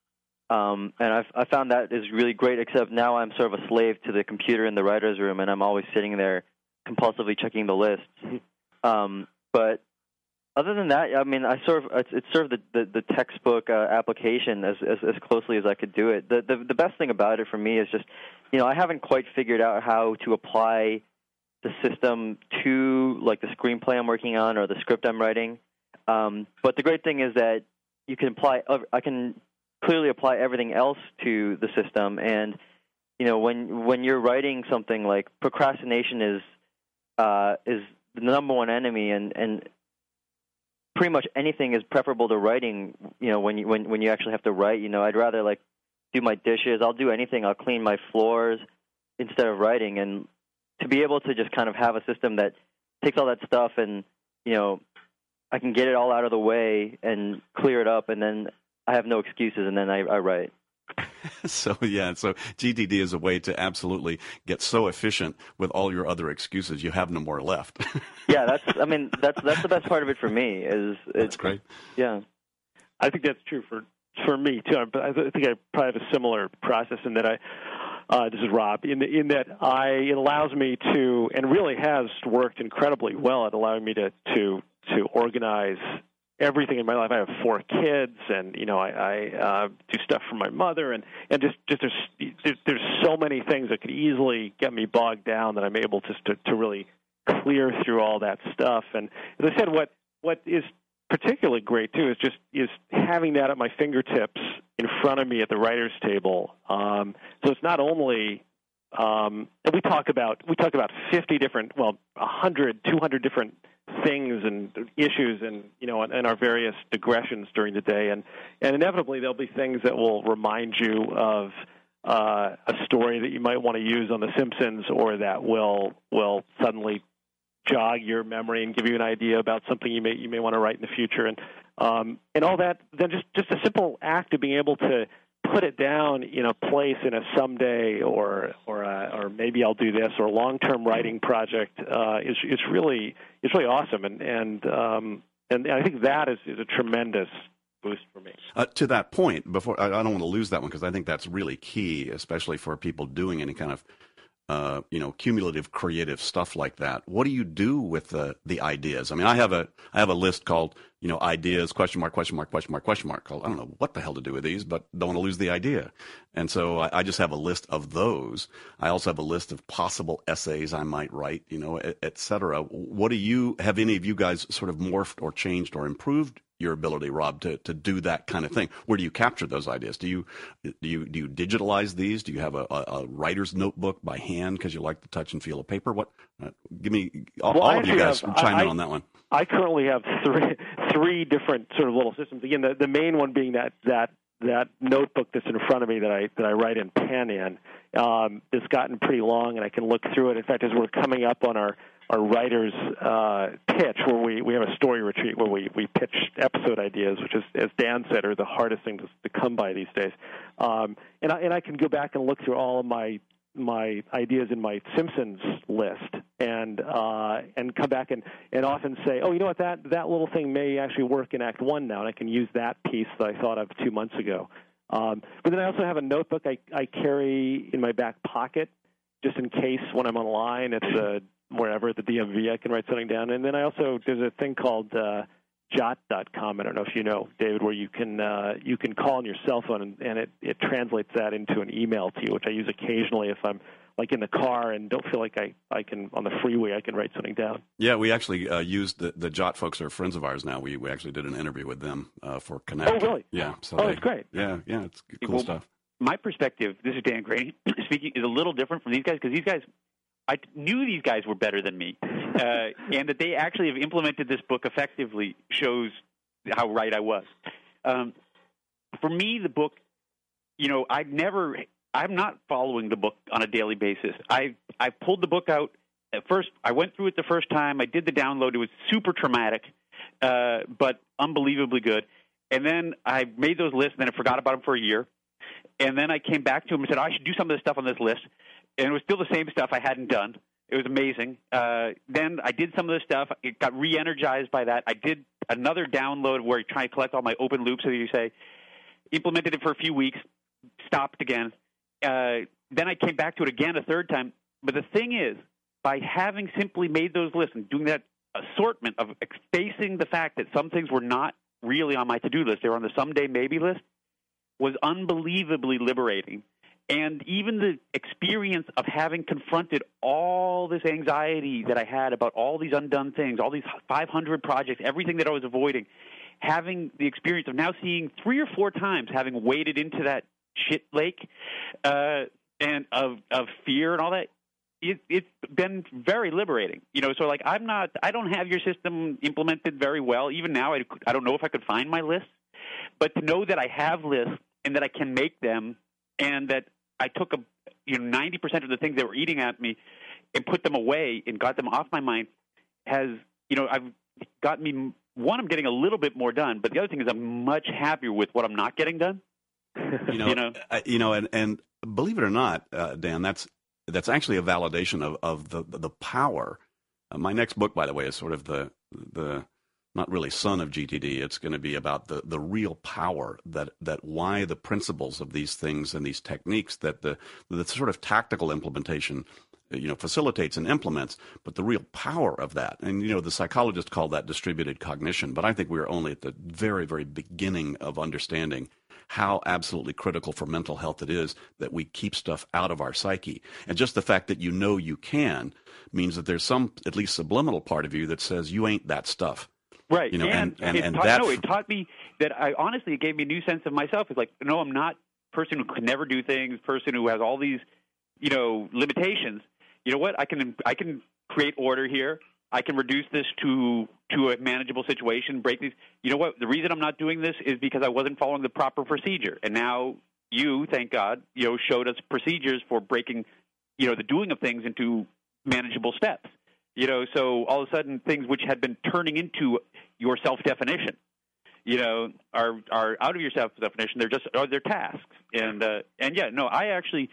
um, and I've I found that is really great. Except now I'm sort of a slave to the computer in the writer's room, and I'm always sitting there compulsively checking the lists. Um, but Other than that, I mean, I sort of it's, it's sort of the, the, the textbook uh, application as, as as closely as I could do it. The, the the best thing about it for me is just, you know, I haven't quite figured out how to apply the system to like the screenplay I'm working on or the script I'm writing. Um, but the great thing is that you can apply. I can clearly apply everything else to the system, and you know, when when you're writing something, like procrastination is uh, is the number one enemy, and and pretty much anything is preferable to writing, you know, when you when when you actually have to write. You know, I'd rather like do my dishes. I'll do anything. I'll clean my floors instead of writing. And to be able to just kind of have a system that takes all that stuff and, you know, I can get it all out of the way and clear it up, and then I have no excuses, and then I, I write. So, yeah, so G T D is a way to absolutely get so efficient with all your other excuses, you have no more left. Yeah, that's, I mean, that's that's the best part of it for me. Is That's great. Yeah. I think that's true for, for me, too. I think I probably have a similar process in that I, uh, this is Rob, in, the, in that I, it allows me to, and really has worked incredibly well at allowing me to, to, to organize everything in my life. I have four kids, and you know, I, I uh, do stuff for my mother, and, and just, just there's, there's there's so many things that could easily get me bogged down that I'm able just to, to really clear through all that stuff. And as I said, what what is particularly great too is just is having that at my fingertips in front of me at the writers' table. Um, so it's not only um, and we talk about we talk about fifty different, well, one hundred, two hundred different things and issues and, you know, and our various digressions during the day. And, and inevitably there'll be things that will remind you of uh, a story that you might want to use on The Simpsons, or that will will suddenly jog your memory and give you an idea about something you may you may want to write in the future. And um, and all that, then just, just a simple act of being able to put it down in a place in a someday or or a, or maybe I'll do this or a long-term writing project uh, is is really is really awesome, and and um, and I think that is, is a tremendous boost for me. Uh, to that point, before I, I don't want to lose that one, because I think that's really key, especially for people doing any kind of uh, you know, cumulative creative stuff like that. What do you do with the the ideas? I mean, I have a I have a list called, you know, ideas, question mark, question mark, question mark, question mark. Called, I don't know what the hell to do with these, but don't want to lose the idea. And so I, I just have a list of those. I also have a list of possible essays I might write, you know, et, et cetera. What do you, have any of you guys sort of morphed or changed or improved your ability, Rob, to, to do that kind of thing? Where do you capture those ideas? Do you do you do you digitalize these? Do you have a, a, a writer's notebook by hand because you like the touch and feel of paper? What? Uh, give me all, well, all of you guys have, chime I, in on that one. I currently have three three different sort of little systems. Again, the, the main one being that that that notebook that's in front of me that I that I write in pen in. Um, it's gotten pretty long, and I can look through it. In fact, as we're coming up on our our writer's uh, pitch, where we, we have a story retreat where we, we pitch episode ideas, which is, as Dan said, are the hardest thing to, to come by these days. Um, and, I, and I can go back and look through all of my my ideas in my Simpsons list and uh, and come back and, and often say, oh, you know what, that, that little thing may actually work in Act One now, and I can use that piece that I thought of two months ago. Um, but then I also have a notebook I, I carry in my back pocket just in case when I'm online at the wherever at the D M V I can write something down. And then I also, there's a thing called uh, jot dot com. I don't know if you know, David, where you can uh, you can call on your cell phone and, and it, it translates that into an email to you, which I use occasionally if I'm like in the car and don't feel like I, I can, on the freeway, I can write something down. Yeah, we actually uh, used the, the Jot folks are friends of ours now. We we actually did an interview with them uh, for Connect. Oh, really? Yeah. So oh, they, that's great. Yeah, yeah, it's cool well, stuff. My perspective, this is Dan Graney speaking, is a little different from these guys because these guys, I knew these guys were better than me, uh, and that they actually have implemented this book effectively shows how right I was. Um, for me, the book, you know, I've never, I'm not following the book on a daily basis. I I pulled the book out at first. I went through it the first time. I did the download. It was super traumatic, uh, but unbelievably good. And then I made those lists, and then I forgot about them for a year. And then I came back to him and said, oh, I should do some of this stuff on this list. And it was still the same stuff I hadn't done. It was amazing. Uh, then I did some of the stuff. It got re-energized by that. I did another download where you try to collect all my open loops, as you say. Implemented it for a few weeks. Stopped again. Uh, then I came back to it again a third time. But the thing is, by having simply made those lists and doing that assortment of facing the fact that some things were not really on my to-do list, they were on the someday maybe list, was unbelievably liberating. And even the experience of having confronted all this anxiety that I had about all these undone things, all these five hundred projects, everything that I was avoiding, having the experience of now seeing three or four times having waded into that shit lake uh, and of of fear and all that, it, it's been very liberating. You know, so like I'm not, I don't have your system implemented very well. Even now, I, I don't know if I could find my lists. But to know that I have lists and that I can make them and that I took a, you know, ninety percent of the things that were eating at me and put them away and got them off my mind has, you know, I've got me, one, I'm getting a little bit more done, but the other thing is I'm much happier with what I'm not getting done. You know, you know, uh, you know and, and believe it or not, uh, Dan, that's that's actually a validation of, of the, the power. Uh, my next book, by the way, is sort of the, the not really son of G T D. It's going to be about the, the real power that, that why the principles of these things and these techniques that the, the sort of tactical implementation, you know, facilitates and implements, but the real power of that. And, you know, the psychologists call that distributed cognition, but I think we're only at the very, very beginning of understanding how absolutely critical for mental health it is that we keep stuff out of our psyche. And just the fact that you know you can means that there's some, at least subliminal part of you that says you ain't that stuff. Right. You know, and, and, it and taught, that... No, it taught me that I honestly, it gave me a new sense of myself. It's like, no, I'm not a person who can never do things, person who has all these, you know, limitations. You know what? I can I can create order here. I can reduce this to to a manageable situation, break these. You know what? The reason I'm not doing this is because I wasn't following the proper procedure. And now you, thank God, you know, showed us procedures for breaking, you know, the doing of things into manageable steps. You know, so all of a sudden things which had been turning into your self-definition, you know, are are out of your self-definition. They're just are they're tasks. And uh, and yeah, no, I actually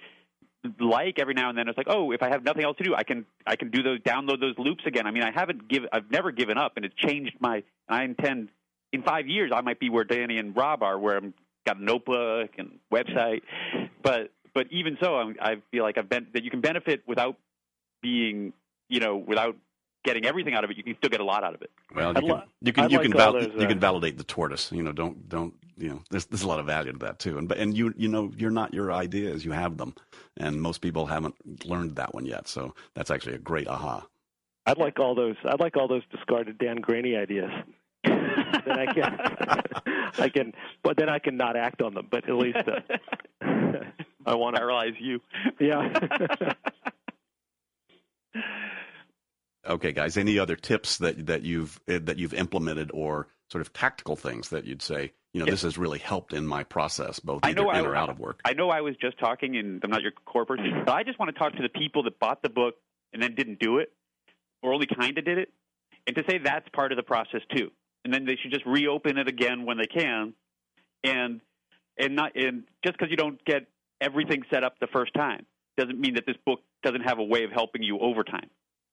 like every now and then it's like, oh, if I have nothing else to do, I can I can do those download those loops again. I mean, I haven't give I've never given up, and it's changed my. I intend in five years I might be where Danny and Rob are, where I'm got a notebook and website. But but even so, I, I feel like I've been that you can benefit without being, you know, without getting everything out of it. You can still get a lot out of it. Well, you can you can you can, val- you can validate the tortoise. You know, don't don't you know? There's there's a lot of value to that too. And but and you you know you're not your ideas. You have them, and most people haven't learned that one yet. So that's actually a great aha. I'd like all those. I'd like all those discarded Dan Graney ideas. then I can, I can, but then I can not act on them. But at least uh, I want to paralyze you. Yeah. Okay, guys. Any other tips that that you've that you've implemented, or sort of tactical things that you'd say, you know, yeah. this has really helped in my process, both either in I, or out of work? I know I was just talking, and I'm not your core person, but I just want to talk to the people that bought the book and then didn't do it, or only kind of did it, and to say that's part of the process too. And then they should just reopen it again when they can, and and not and just because you don't get everything set up the first time doesn't mean that this book doesn't have a way of helping you over time.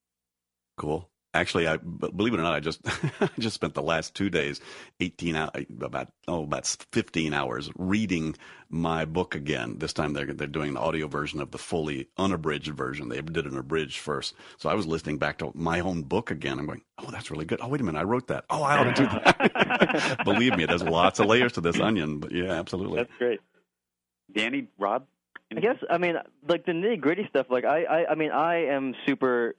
Cool. Actually, I believe it or not, I just I just spent the last two days, eighteen about oh about fifteen hours reading my book again. This time they're they're doing the audio version of the fully unabridged version. They did an abridged first, so I was listening back to my own book again. I'm going, oh, that's really good. Oh, wait a minute, I wrote that. Oh, I ought to do that. Believe me, there's lots of layers to this onion. But yeah, absolutely. That's great. Danny, Rob, I guess I mean like the nitty gritty stuff. Like I, I I mean I am super.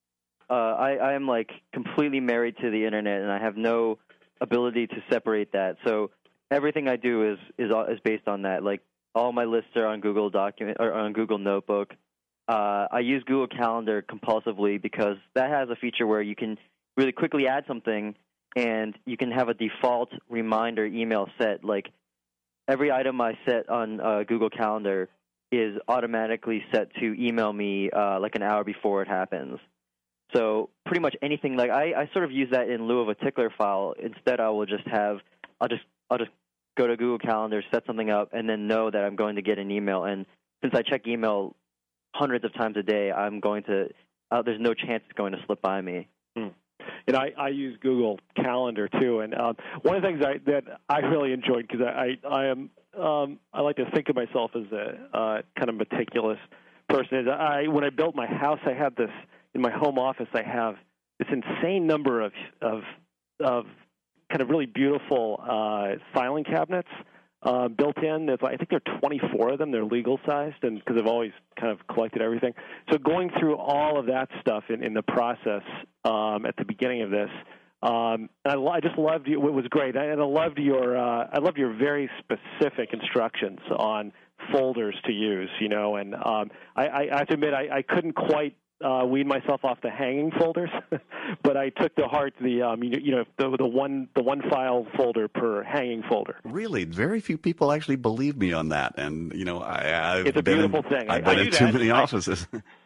Uh, I, I am like completely married to the internet, and I have no ability to separate that. So everything I do is is is based on that. Like all my lists are on Google Document or on Google Notebook. Uh, I use Google Calendar compulsively because that has a feature where you can really quickly add something, and you can have a default reminder email set. Like every item I set on uh, Google Calendar is automatically set to email me uh, like an hour before it happens. So pretty much anything, like I, I sort of use that in lieu of a tickler file. Instead, I will just have, I'll just, I'll just go to Google Calendar, set something up, and then know that I'm going to get an email. And since I check email hundreds of times a day, I'm going to, uh, there's no chance it's going to slip by me. Hmm. And I, I use Google Calendar too. And um, one of the things I, that I really enjoyed, because I, I, I am, um, I like to think of myself as a uh, kind of meticulous person. Is I, when I built my house, I had this. In my home office, I have this insane number of of, of kind of really beautiful uh, filing cabinets uh, built in. There's, I think there are twenty-four of them. They're legal sized, and because I've always kind of collected everything. So going through all of that stuff in, in the process um, at the beginning of this, um, and I, I just loved you. It was great, and I loved your uh, I loved your very specific instructions on folders to use. You know, and um, I, I have to admit I, I couldn't quite. Uh, weed myself off the hanging folders, but I took to heart the um, you, you know the, the one the one file folder per hanging folder. Really, very few people actually believe me on that, and you know I, I've it's a been beautiful in, thing. I've I, been I in too that. many I, offices.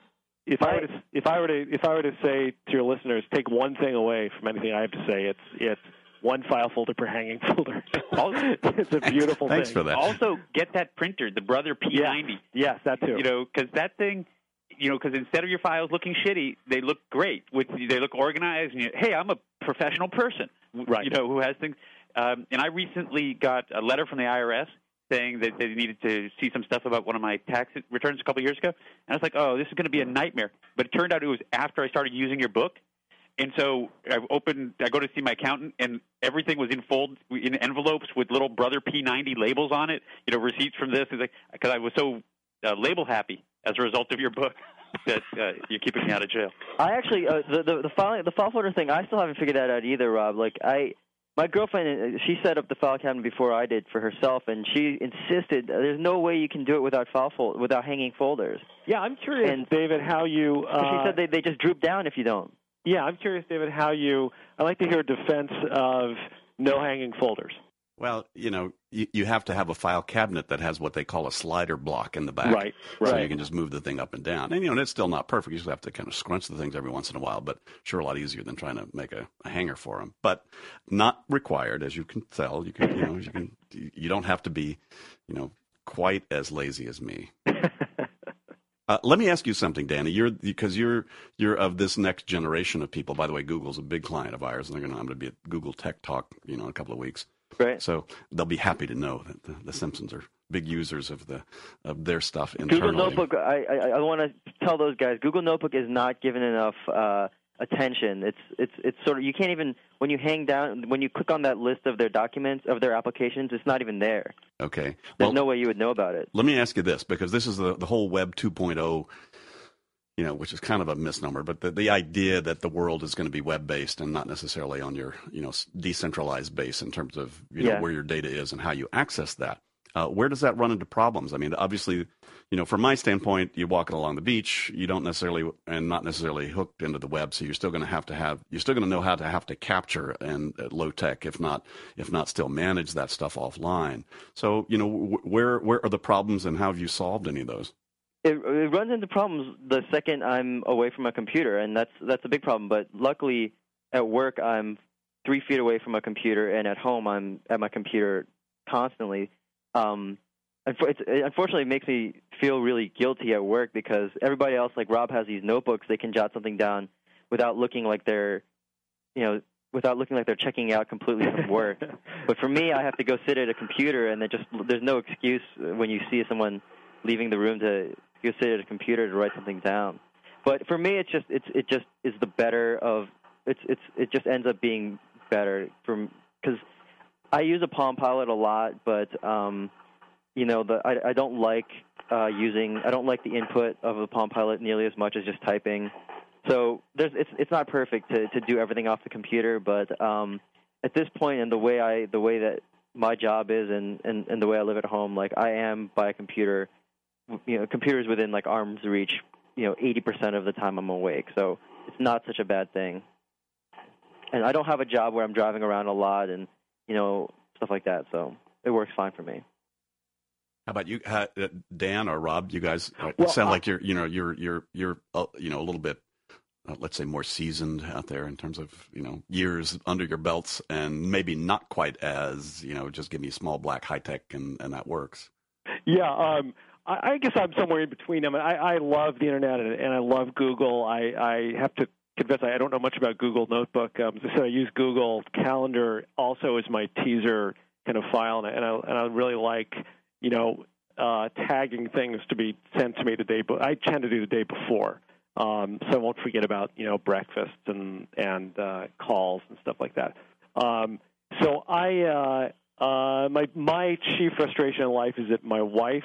if I, I were to if I were to if I were to say to your listeners, take one thing away from anything I have to say, it's it's one file folder per hanging folder. It's a beautiful Thanks thing. for that. Also, get that printer, the Brother P ninety. Yes, yes, that too. You know, because that thing, you know, because instead of your files looking shitty, they look great. With they look organized, and you, hey, I'm a professional person, right? You know, who has things. Um, and I recently got a letter from the I R S saying that they needed to see some stuff about one of my tax returns a couple of years ago, and I was like, oh, this is going to be a nightmare. But it turned out it was after I started using your book. And so I opened, I go to see my accountant, and everything was in fold, in envelopes with little Brother P ninety labels on it, you know, receipts from this. It's like, because I was so uh, label happy as a result of your book that uh, you're keeping me out of jail. I actually, uh, the, the, the, file, the file folder thing, I still haven't figured that out either, Rob. Like, I, my girlfriend, she set up the file cabinet before I did for herself, and she insisted there's no way you can do it without file fol- without hanging folders. Yeah, I'm curious, and, David, how you... Uh, she said they, they just droop down if you don't. Yeah, I'm curious, David, how you... I'd like to hear a defense of no hanging folders. Well, you know, you, you have to have a file cabinet that has what they call a slider block in the back. Right, right. So you can just move the thing up and down. And, you know, it's still not perfect. You just have to kind of scrunch the things every once in a while, but sure a lot easier than trying to make a, a hanger for them. But not required, as you can tell. You can, you know, you can, you don't have to be, you know, quite as lazy as me. Uh, let me ask you something, Danny. You're because you're you're of this next generation of people. By the way, Google's a big client of ours, and they're going to I'm going to be at Google Tech Talk, you know, in a couple of weeks. Right. So they'll be happy to know that the, the Simpsons are big users of the of their stuff internally. Google Notebook. I I, I want to tell those guys, Google Notebook is not given enough uh, attention. It's it's it's sort of you can't even when you hang down when you click on that list of their documents of their applications, it's not even there. Okay. There's Well, no way you would know about it. let me ask you this, because this is the the whole Web two point oh, you know, which is kind of a misnomer, but the, the idea that the world is going to be web-based and not necessarily on your, you know, decentralized base in terms of, you know, Yeah. where your data is and how you access that. Uh, where does that run into problems? I mean, obviously, you know, from my standpoint, you're walking along the beach, you don't necessarily, and not necessarily hooked into the web, so you're still going to have to have, you're still going to know how to have to capture and uh, low tech, if not, if not still manage that stuff offline. So, you know, wh- where where are the problems, and how have you solved any of those? It, it runs into problems the second I'm away from a computer, and that's that's a big problem. But luckily, at work, I'm three feet away from a computer, and at home, I'm at my computer constantly. Um, it's, it unfortunately, it makes me feel really guilty at work because everybody else, like Rob, has these notebooks. They can jot something down without looking like they're, you know, without looking like they're checking out completely from work. But for me, I have to go sit at a computer, and just there's no excuse when you see someone leaving the room to go sit at a computer to write something down. But for me, it's just it's it just is the better of it's it's it just ends up being better from because I use a Palm Pilot a lot, but um, you know the I, I don't like uh, using I don't like the input of a Palm Pilot nearly as much as just typing. So there's it's it's not perfect to, to do everything off the computer, but um, at this point in the way I the way that my job is and, and, and the way I live at home, like I am by a computer. You know, computers within like arm's reach. You know, eighty percent of the time I'm awake, so it's not such a bad thing. And I don't have a job where I'm driving around a lot and you know stuff like that, so it works fine for me. How about you, uh, Dan or Rob? You guys uh, Well, sound I- like you're, you know, you're, you're, you're, uh, you know, a little bit, uh, let's say, more seasoned out there in terms of, you know, years under your belts, and maybe not quite as, you know, just give me small black high tech and, and that works. Yeah, um, I, I guess I'm somewhere in between them. I, I love the internet and, and I love Google. I, I have to confess I don't know much about Google Notebook. Um, as I said, I use Google Calendar also as my teaser kind of file, and I, and I, and I really like, you know, uh, tagging things to be sent to me the day. But I tend to do the day before, um, so I won't forget about you know breakfasts and and uh, calls and stuff like that. Um, so I. Uh, uh, my my chief frustration in life is that my wife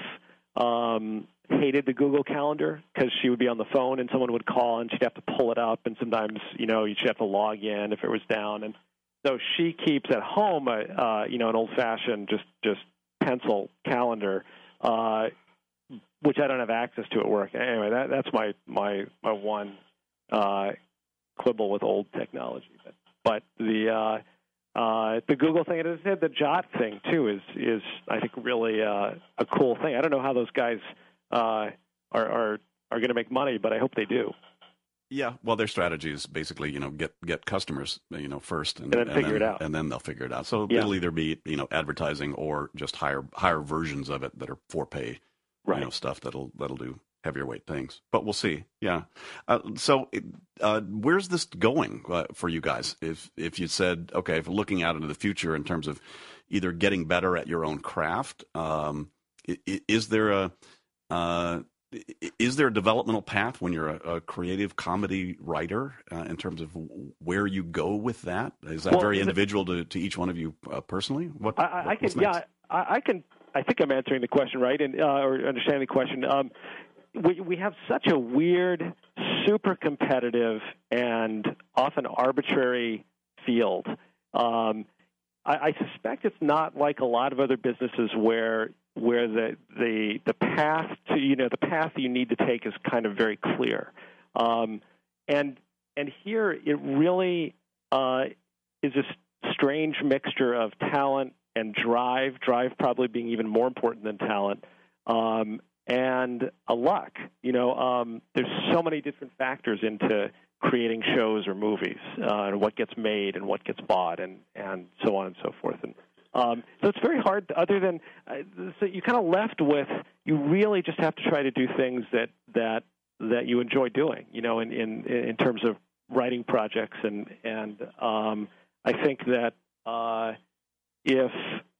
um, hated the Google Calendar because she would be on the phone and someone would call and she'd have to pull it up, and sometimes you know you'd have to log in if it was down, and so she keeps at home a uh, you know an old-fashioned just just pencil calendar, uh, which I don't have access to at work. Anyway, that that's my my my one uh, quibble with old technology, but, but the uh, Uh, the Google thing, and as I said, the Jot thing too is is I think really uh, a cool thing. I don't know how those guys uh, are, are are going to make money, but I hope they do. Yeah, well, their strategy is basically, you know, get get customers, you know, first, and, and then and figure then, it out, and then they'll figure it out. So yeah. it'll either be, you know, advertising or just higher higher versions of it that are for pay, right. you know, stuff that'll that'll do heavier weight things. But we'll see. Yeah. Uh, so, uh, where's this going uh, for you guys? If if you said, okay, if looking out into the future in terms of either getting better at your own craft, um, is there a uh, Is there a developmental path when you're a, a creative comedy writer uh, in terms of where you go with that? Is that well, very individual to, to each one of you uh, personally? What, I, I what, can, yeah, I, I can. I think I'm answering the question right, and uh, or understanding the question. Um, we we have such a weird, super competitive, and often arbitrary field. Um, I, I suspect it's not like a lot of other businesses where. where the, the the path to you know the path you need to take is kind of very clear, um, and and here it really uh, is a strange mixture of talent and drive. Drive probably being even more important than talent, um, and a luck. You know, um, there's so many different factors into creating shows or movies, uh, and what gets made and what gets bought, and, and so on and so forth. And Um, so it's very hard, other than uh, so you kind of left with, you really just have to try to do things that that, that you enjoy doing, you know, in, in, in terms of writing projects. And, and um, I think that uh, if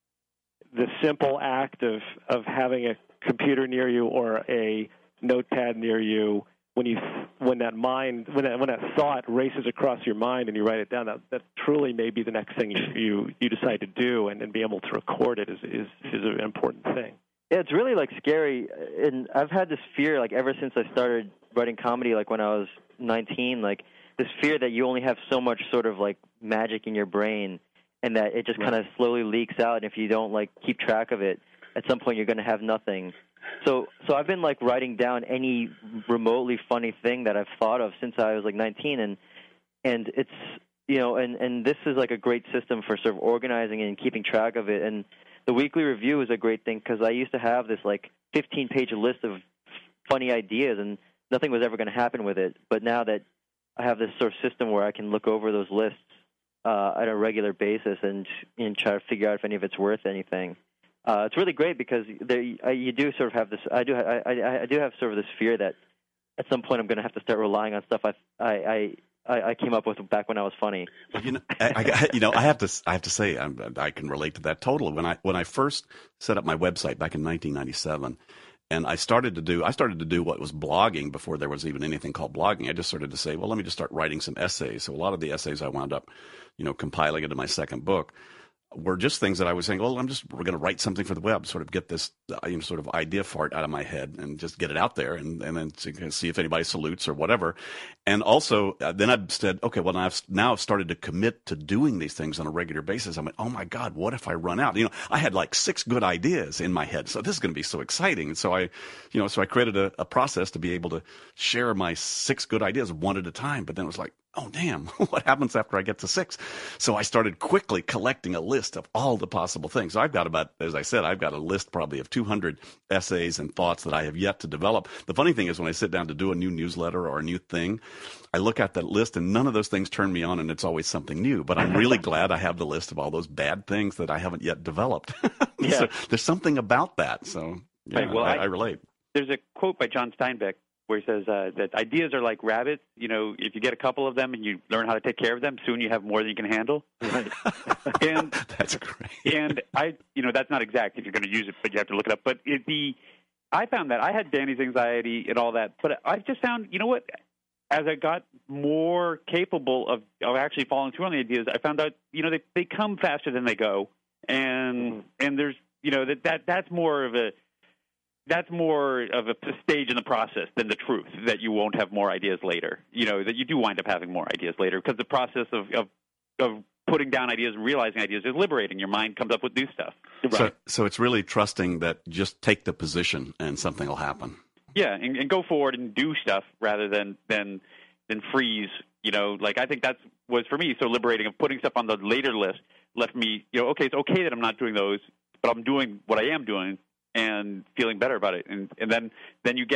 the simple act of, of having a computer near you or a notepad near you, when you when that mind when that when that thought races across your mind and you write it down, that, that truly may be the next thing you you, you decide to do, and, and be able to record it is, is is an important thing. Yeah, it's really like scary, and I've had this fear like ever since I started writing comedy, like when I was nineteen, like this fear that you only have so much sort of like magic in your brain, and that it just right. kind of slowly leaks out, and if you don't like keep track of it, at some point you're going to have nothing. So so I've been, like, writing down any remotely funny thing that I've thought of since I was, like, nineteen, and and it's, you know, and, and this is, like, a great system for sort of organizing and keeping track of it. And the weekly review is a great thing because I used to have this, like, fifteen-page list of funny ideas, and nothing was ever going to happen with it. But now that I have this sort of system where I can look over those lists uh, on a regular basis and, and try to figure out if any of it's worth anything. Uh, it's really great because there, uh, you do sort of have this. I do. I, I, I do have sort of this fear that at some point I'm going to have to start relying on stuff I, I, I, I came up with back when I was funny. Well, you know, I, I, you know, I have to. I have to say, I'm, I can relate to that totally. When I when I first set up my website back in nineteen ninety-seven, and I started to do. I started to do what was blogging before there was even anything called blogging. I just started to say, well, let me just start writing some essays. So a lot of the essays I wound up, you know, compiling into my second book. Were just things that I was saying, well, I'm just, we're going to write something for the web, sort of get this uh, you know, sort of idea fart out of my head and just get it out there, and, and then to see if anybody salutes or whatever. And also, uh, then I said, okay, well, now I've, now I've started to commit to doing these things on a regular basis. I went, oh my God, what if I run out? You know, I had like six good ideas in my head, so this is going to be so exciting. And so I, you know, so I created a, a process to be able to share my six good ideas one at a time. But then it was like, oh, damn, what happens after I get to six? So I started quickly collecting a list of all the possible things. So I've got about, as I said, I've got a list probably of two hundred essays and thoughts that I have yet to develop. The funny thing is when I sit down to do a new newsletter or a new thing, I look at that list and none of those things turn me on, and it's always something new. But I'm really glad I have the list of all those bad things that I haven't yet developed. Yeah. So there's something about that. So yeah, right, well, I, I, I relate. There's a quote by John Steinbeck where he says uh, that ideas are like rabbits. You know, if you get a couple of them and you learn how to take care of them, soon you have more than you can handle. Right. and That's great. And I, you know, that's not exact if you're going to use it, but you have to look it up. But it, the, I found that I had Danny's anxiety and all that, but I just found, you know what? As I got more capable of, of actually following through on the ideas, I found out, you know, they they come faster than they go, and mm-hmm. and there's, you know, that that that's more of a that's more of a stage in the process than the truth that you won't have more ideas later. You know, that you do wind up having more ideas later because the process of, of of putting down ideas and realizing ideas is liberating. Your mind comes up with new stuff. Right. So, so it's really trusting that just take the position and something will happen. Yeah, and, and go forward and do stuff rather than than than freeze. You know, like I think that was for me so liberating of putting stuff on the later list. Left me, you know, okay, it's okay that I'm not doing those, but I'm doing what I am doing and feeling better about it. And and then then you get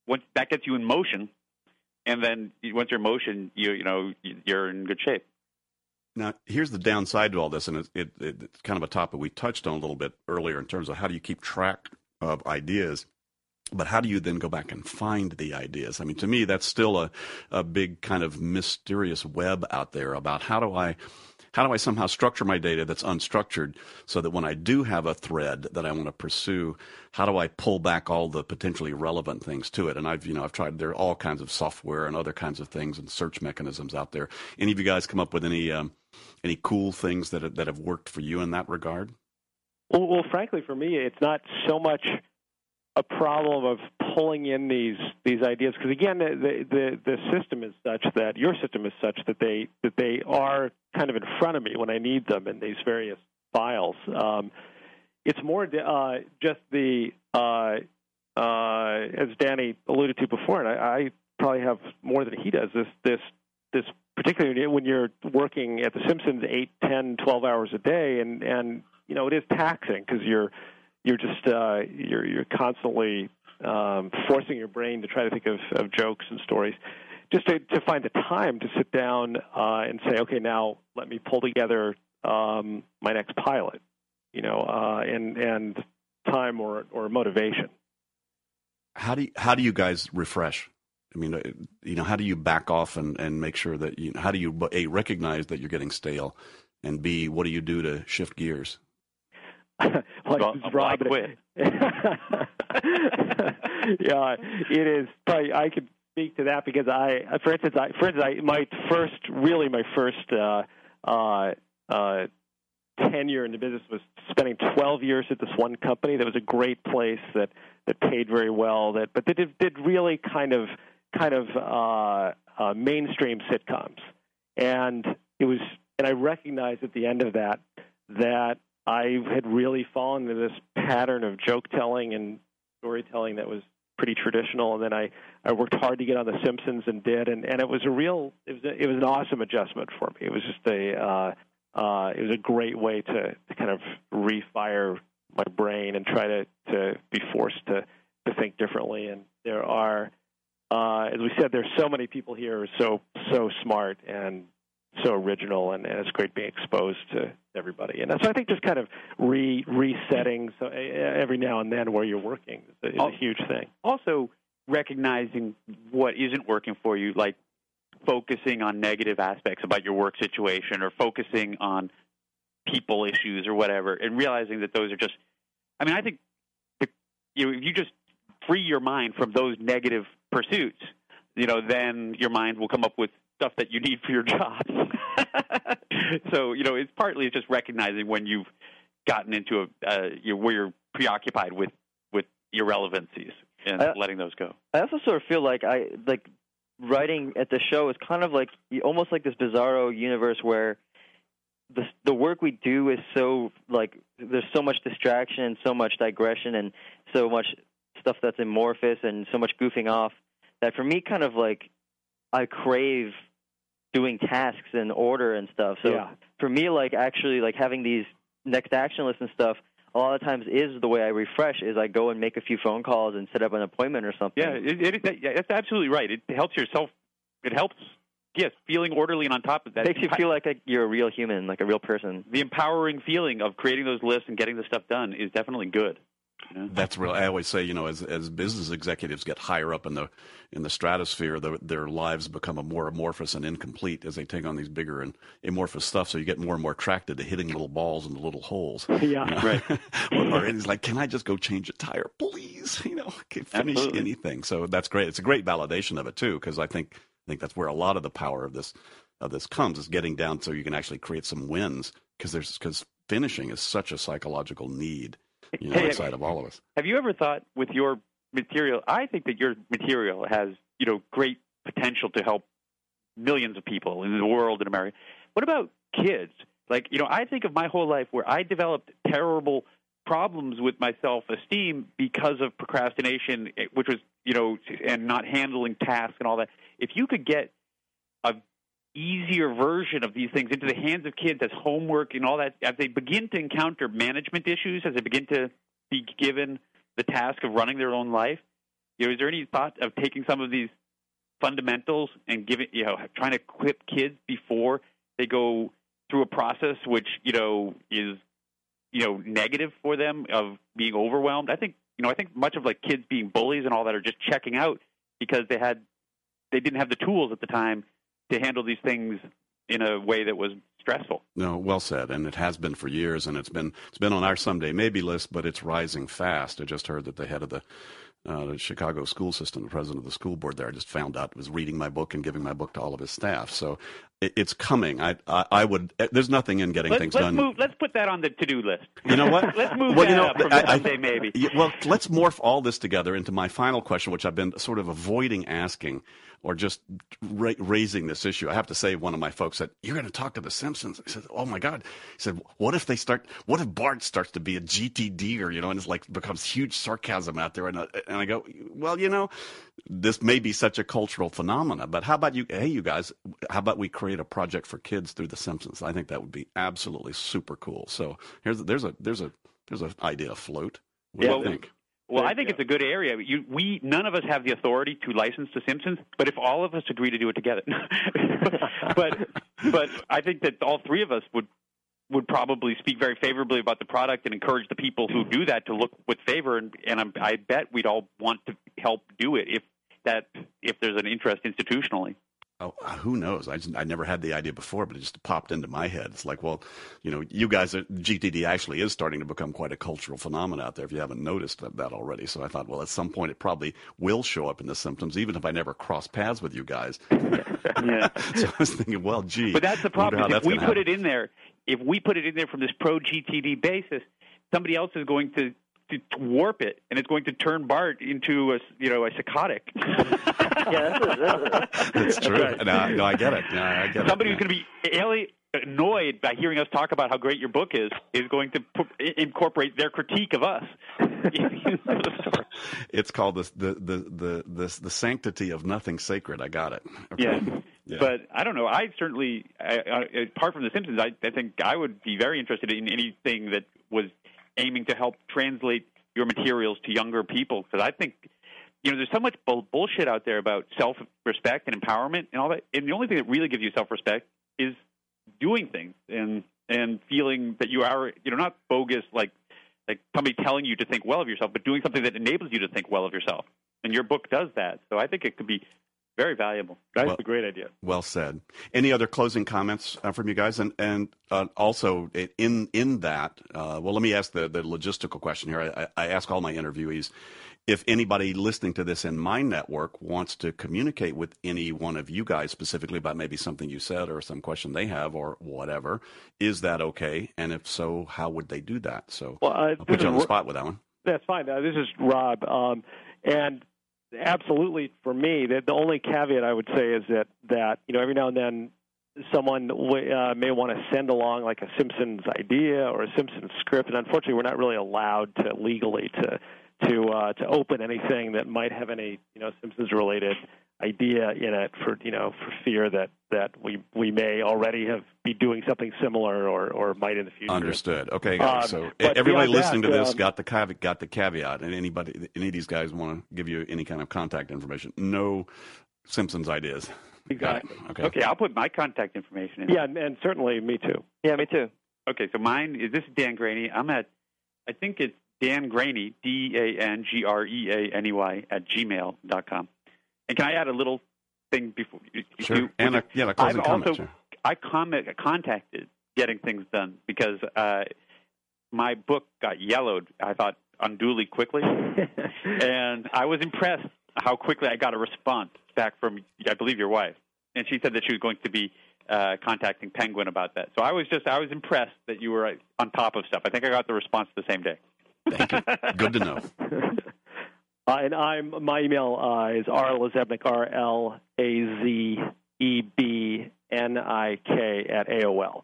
once that gets you in motion, and then once you're in motion, you you know you're in good shape. Now, here's the downside to all this, and it, it, it's kind of a topic we touched on a little bit earlier in terms of how do you keep track of ideas, but how do you then go back and find the ideas? I mean, to me, that's still a, a big kind of mysterious web out there about how do I how do I somehow structure my data that's unstructured so that when I do have a thread that I want to pursue, how do I pull back all the potentially relevant things to it? And I've, you know, I've tried, there are all kinds of software and other kinds of things and search mechanisms out there. Any of you guys come up with any um, any cool things that that have worked for you in that regard? Well, well, frankly, for me, it's not so much a problem of pulling in these these ideas, because again, the, the the system is such that your system is such that they that they are kind of in front of me when I need them in these various files. Um, it's more uh, just the uh, uh, as Danny alluded to before, and I, I probably have more than he does. This this this particularly when you're working at The Simpsons eight, ten, twelve hours a day, and and you know it is taxing because you're You're just uh, you're you're constantly um, forcing your brain to try to think of, of jokes and stories. Just to, to find the time to sit down uh, and say, okay, now let me pull together um, my next pilot, you know, uh, and and time or, or motivation. How do you, how do you guys refresh? I mean, you know, how do you back off and, and make sure that you how do you a recognize that you're getting stale, and b what do you do to shift gears? like well, Rob, quit. Yeah, it is. Probably, I could speak to that because I, for instance, I, for instance, I, my first, really my first uh, uh, uh, tenure in the business was spending twelve years at this one company that was a great place that, that paid very well, that but that did, did really kind of kind of uh, uh, mainstream sitcoms, and it was, and I recognized at the end of that that I had really fallen into this pattern of joke telling and storytelling that was pretty traditional, and then I, I worked hard to get on The Simpsons and did, and, and it was a real it was a, it was an awesome adjustment for me. It was just a uh, uh, it was a great way to, to kind of refire my brain and try to, to be forced to, to think differently. And there are, uh, as we said, there's so many people here who are so so smart and so original, and, and it's great being exposed to everybody. And so I think just kind of re resetting so every now and then where you're working is a, is a huge thing. Also, recognizing what isn't working for you, like focusing on negative aspects about your work situation or focusing on people issues or whatever, and realizing that those are just, I mean, I think if you, if you just free your mind from those negative pursuits, you know, then your mind will come up with stuff that you need for your job. So, you know, it's partly just recognizing when you've gotten into a uh, you know, where you're preoccupied with, with irrelevancies and I, letting those go. I also sort of feel like I like writing at the show is kind of like almost like this bizarro universe where the the work we do is so like there's so much distraction and so much digression and so much stuff that's amorphous and so much goofing off that for me kind of like I crave doing tasks in order and stuff. So yeah. For me, like actually like having these next action lists and stuff a lot of times is the way I refresh is I go and make a few phone calls and set up an appointment or something. Yeah, it, it, it, that's absolutely right. It helps yourself. It helps, yes, feeling orderly, and on top of that, it makes you feel like a, you're a real human, like a real person. The empowering feeling of creating those lists and getting the stuff done is definitely good. Yeah. That's real. I always say, you know, as as business executives get higher up in the in the stratosphere, the, their lives become a more amorphous and incomplete as they take on these bigger and amorphous stuff. So you get more and more attracted to hitting little balls into little holes. Yeah, you know? Right. or, or he's like, "Can I just go change a tire, please? You know, can finish Absolutely. anything." So that's great. It's a great validation of it too, because I think I think that's where a lot of the power of this of this comes is getting down so you can actually create some wins because there's because finishing is such a psychological need. You know, hey, inside of all of us. Have you ever thought with your material, I think that your material has, you know, great potential to help millions of people in the world in America. What about kids? Like, you know, I think of my whole life where I developed terrible problems with my self-esteem because of procrastination, which was, you know, and not handling tasks and all that. If you could get a easier version of these things into the hands of kids as homework and all that, as they begin to encounter management issues, as they begin to be given the task of running their own life, You know, is there any thought of taking some of these fundamentals and giving, you know, trying to equip kids before they go through a process which, you know, is, you know, negative for them of being overwhelmed? I think, you know, I think much of like kids being bullies and all that are just checking out because they had, they didn't have the tools at the time to handle these things in a way that was stressful. No, well said, and it has been for years, and it's been it's been on our someday maybe list, but it's rising fast. I just heard that the head of the, uh, the Chicago school system, the president of the school board there, I just found out was reading my book and giving my book to all of his staff. So it, it's coming. I, I I would. There's nothing in getting let's, things let's done. Move, let's put that on the to-do list. You know what? let's move well, that you know, up from I, someday maybe. Well, let's morph all this together into my final question, which I've been sort of avoiding asking, or just ra- raising this issue. I have to say, one of my folks said, "You're going to talk to the Simpsons." I said, "Oh my God!" He said, "What if they start? What if Bart starts to be a G T D, or you know, and it's like becomes huge sarcasm out there?" And I, and I go, "Well, you know, this may be such a cultural phenomena, but how about you? Hey, you guys, how about we create a project for kids through the Simpsons? I think that would be absolutely super cool." So here's there's a there's a there's an idea afloat. What Yeah. do you think? Well, I think it's a good area. You, we none of us have the authority to license The Simpsons, but if all of us agree to do it together, but but I think that all three of us would would probably speak very favorably about the product and encourage the people who do that to look with favor. And, and I'm, I bet we'd all want to help do it if that if there's an interest institutionally. Oh, who knows? I just, I never had the idea before, but it just popped into my head. It's like, well, you know, you guys, are, G T D actually is starting to become quite a cultural phenomenon out there, if you haven't noticed that, that already. So I thought, well, at some point it probably will show up in the Symptoms, even if I never cross paths with you guys. Yeah. So I was thinking, well, gee. But that's the problem. Is if we put happen. it in there, if we put it in there from this pro-G T D basis, somebody else is going to to warp it, and it's going to turn Bart into a, you know, a psychotic. Yeah, that's, that's, It's true. Right. No, no, I get it. No, I get Somebody it. who's going to be ali- annoyed by hearing us talk about how great your book is is going to pu- incorporate their critique of us. It's called the the the the the, the sanctity of nothing sacred. I got it. Okay. Yeah. Yeah. But I don't know. I certainly, I, I, apart from The Simpsons, I, I think I would be very interested in anything that was aiming to help translate your materials to younger people, because I think, you know, there's so much bull- bullshit out there about self-respect and empowerment and all that, and the only thing that really gives you self-respect is doing things and and feeling that you are, you know, not bogus, like like somebody telling you to think well of yourself, but doing something that enables you to think well of yourself. And your book does that. So I think it could be very valuable. That's Well- a great idea. Well said. Any other closing comments uh, from you guys? And and uh, also in in that, uh, well, let me ask the, the logistical question here. I, I ask all my interviewees, if anybody listening to this in my network wants to communicate with any one of you guys specifically about maybe something you said or some question they have or whatever, is that okay? And if so, how would they do that? So Well, uh, I'll this put you is on the Ro- spot with that one. That's fine. Uh, this is Rob. Um, and absolutely, for me, the, the only caveat I would say is that, that you know, every now and then someone w- uh, may want to send along like a Simpsons idea or a Simpsons script, and unfortunately, we're not really allowed to legally to to uh, to open anything that might have any, you know, Simpsons-related idea in it for, you know, for fear that, that we we may already have be doing something similar or, or might in the future. Understood. Okay, guys. Um, so but everybody beyond listening that, to this um, got the caveat, got the caveat, and anybody, any of these guys want to give you any kind of contact information? No Simpsons ideas. Got it. Exactly. Okay. Okay, I'll put my contact information in. Yeah, and, and certainly me too. yeah, me too. Okay, so mine is, this is Dan Graney. I'm at, I think it's Dan Graney, D A N G R E A N E Y, at gmail dot com. And can I add a little thing before you? Sure. you- And a, yeah, a closing I've comment. also, Sure. I comment, contacted getting things done because uh, my book got yellowed, I thought, unduly quickly. And I was impressed how quickly I got a response back from, I believe, your wife. And she said that she was going to be uh, contacting Penguin about that. So I was just, I was impressed that you were uh, on top of stuff. I think I got the response the same day. Thank you. Good to know. Uh, and I'm my email uh, is R Lazebnik, R L A Z E B N I K at A O L.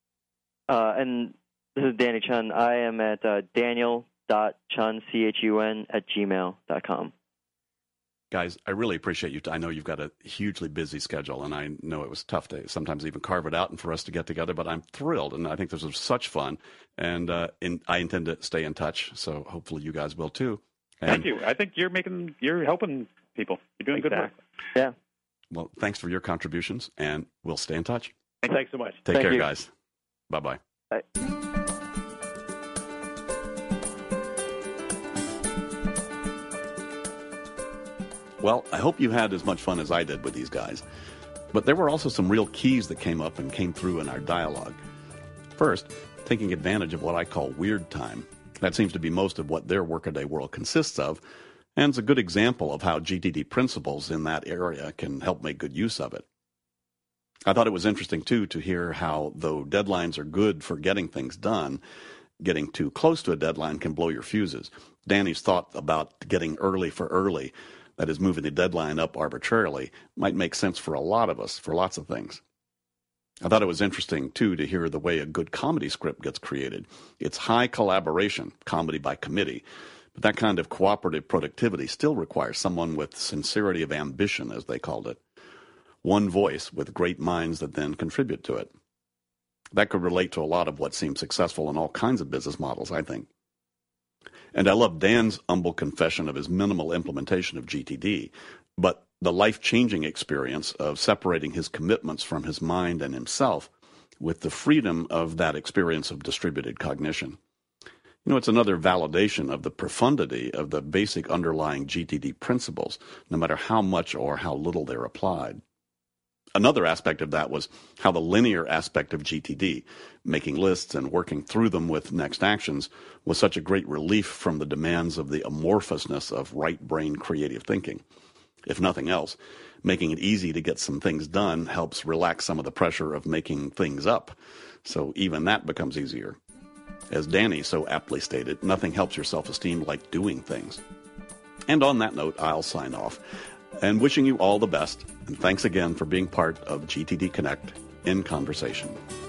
Uh, and this is Danny Chun. I am at uh, daniel.chun, C H U N, at gmail dot com. Guys, I really appreciate you. I know you've got a hugely busy schedule, and I know it was tough to sometimes even carve it out and for us to get together, but I'm thrilled, and I think this was such fun, and uh, in, I intend to stay in touch, so hopefully you guys will too. And, Thank you. I think you're making, you're helping people. You're doing Exactly. good work. Yeah. well, thanks for your contributions, and we'll stay in touch. Thanks so much. Take Thank care, you. guys. Bye-bye. Bye. Well, I hope you had as much fun as I did with these guys. But there were also some real keys that came up and came through in our dialogue. First, taking advantage of what I call weird time. That seems to be most of what their workaday world consists of, and it's a good example of how G T D principles in that area can help make good use of it. I thought it was interesting, too, to hear how, though deadlines are good for getting things done, getting too close to a deadline can blow your fuses. Danny's thought about getting early for early, that is, moving the deadline up arbitrarily, might make sense for a lot of us, for lots of things. I thought it was interesting, too, to hear the way a good comedy script gets created. It's high collaboration, comedy by committee, but that kind of cooperative productivity still requires someone with sincerity of ambition, as they called it. One voice with great minds that then contribute to it. That could relate to a lot of what seems successful in all kinds of business models, I think. And I love Dan's humble confession of his minimal implementation of G T D, but the life-changing experience of separating his commitments from his mind and himself with the freedom of that experience of distributed cognition. You know, it's another validation of the profundity of the basic underlying G T D principles, no matter how much or how little they're applied. Another aspect of that was how the linear aspect of G T D, making lists and working through them with next actions, was such a great relief from the demands of the amorphousness of right-brain creative thinking. If nothing else, making it easy to get some things done helps relax some of the pressure of making things up, so even that becomes easier. As Danny so aptly stated, nothing helps your self-esteem like doing things. And on that note, I'll sign off. And wishing you all the best, and thanks again for being part of G T D Connect in Conversation.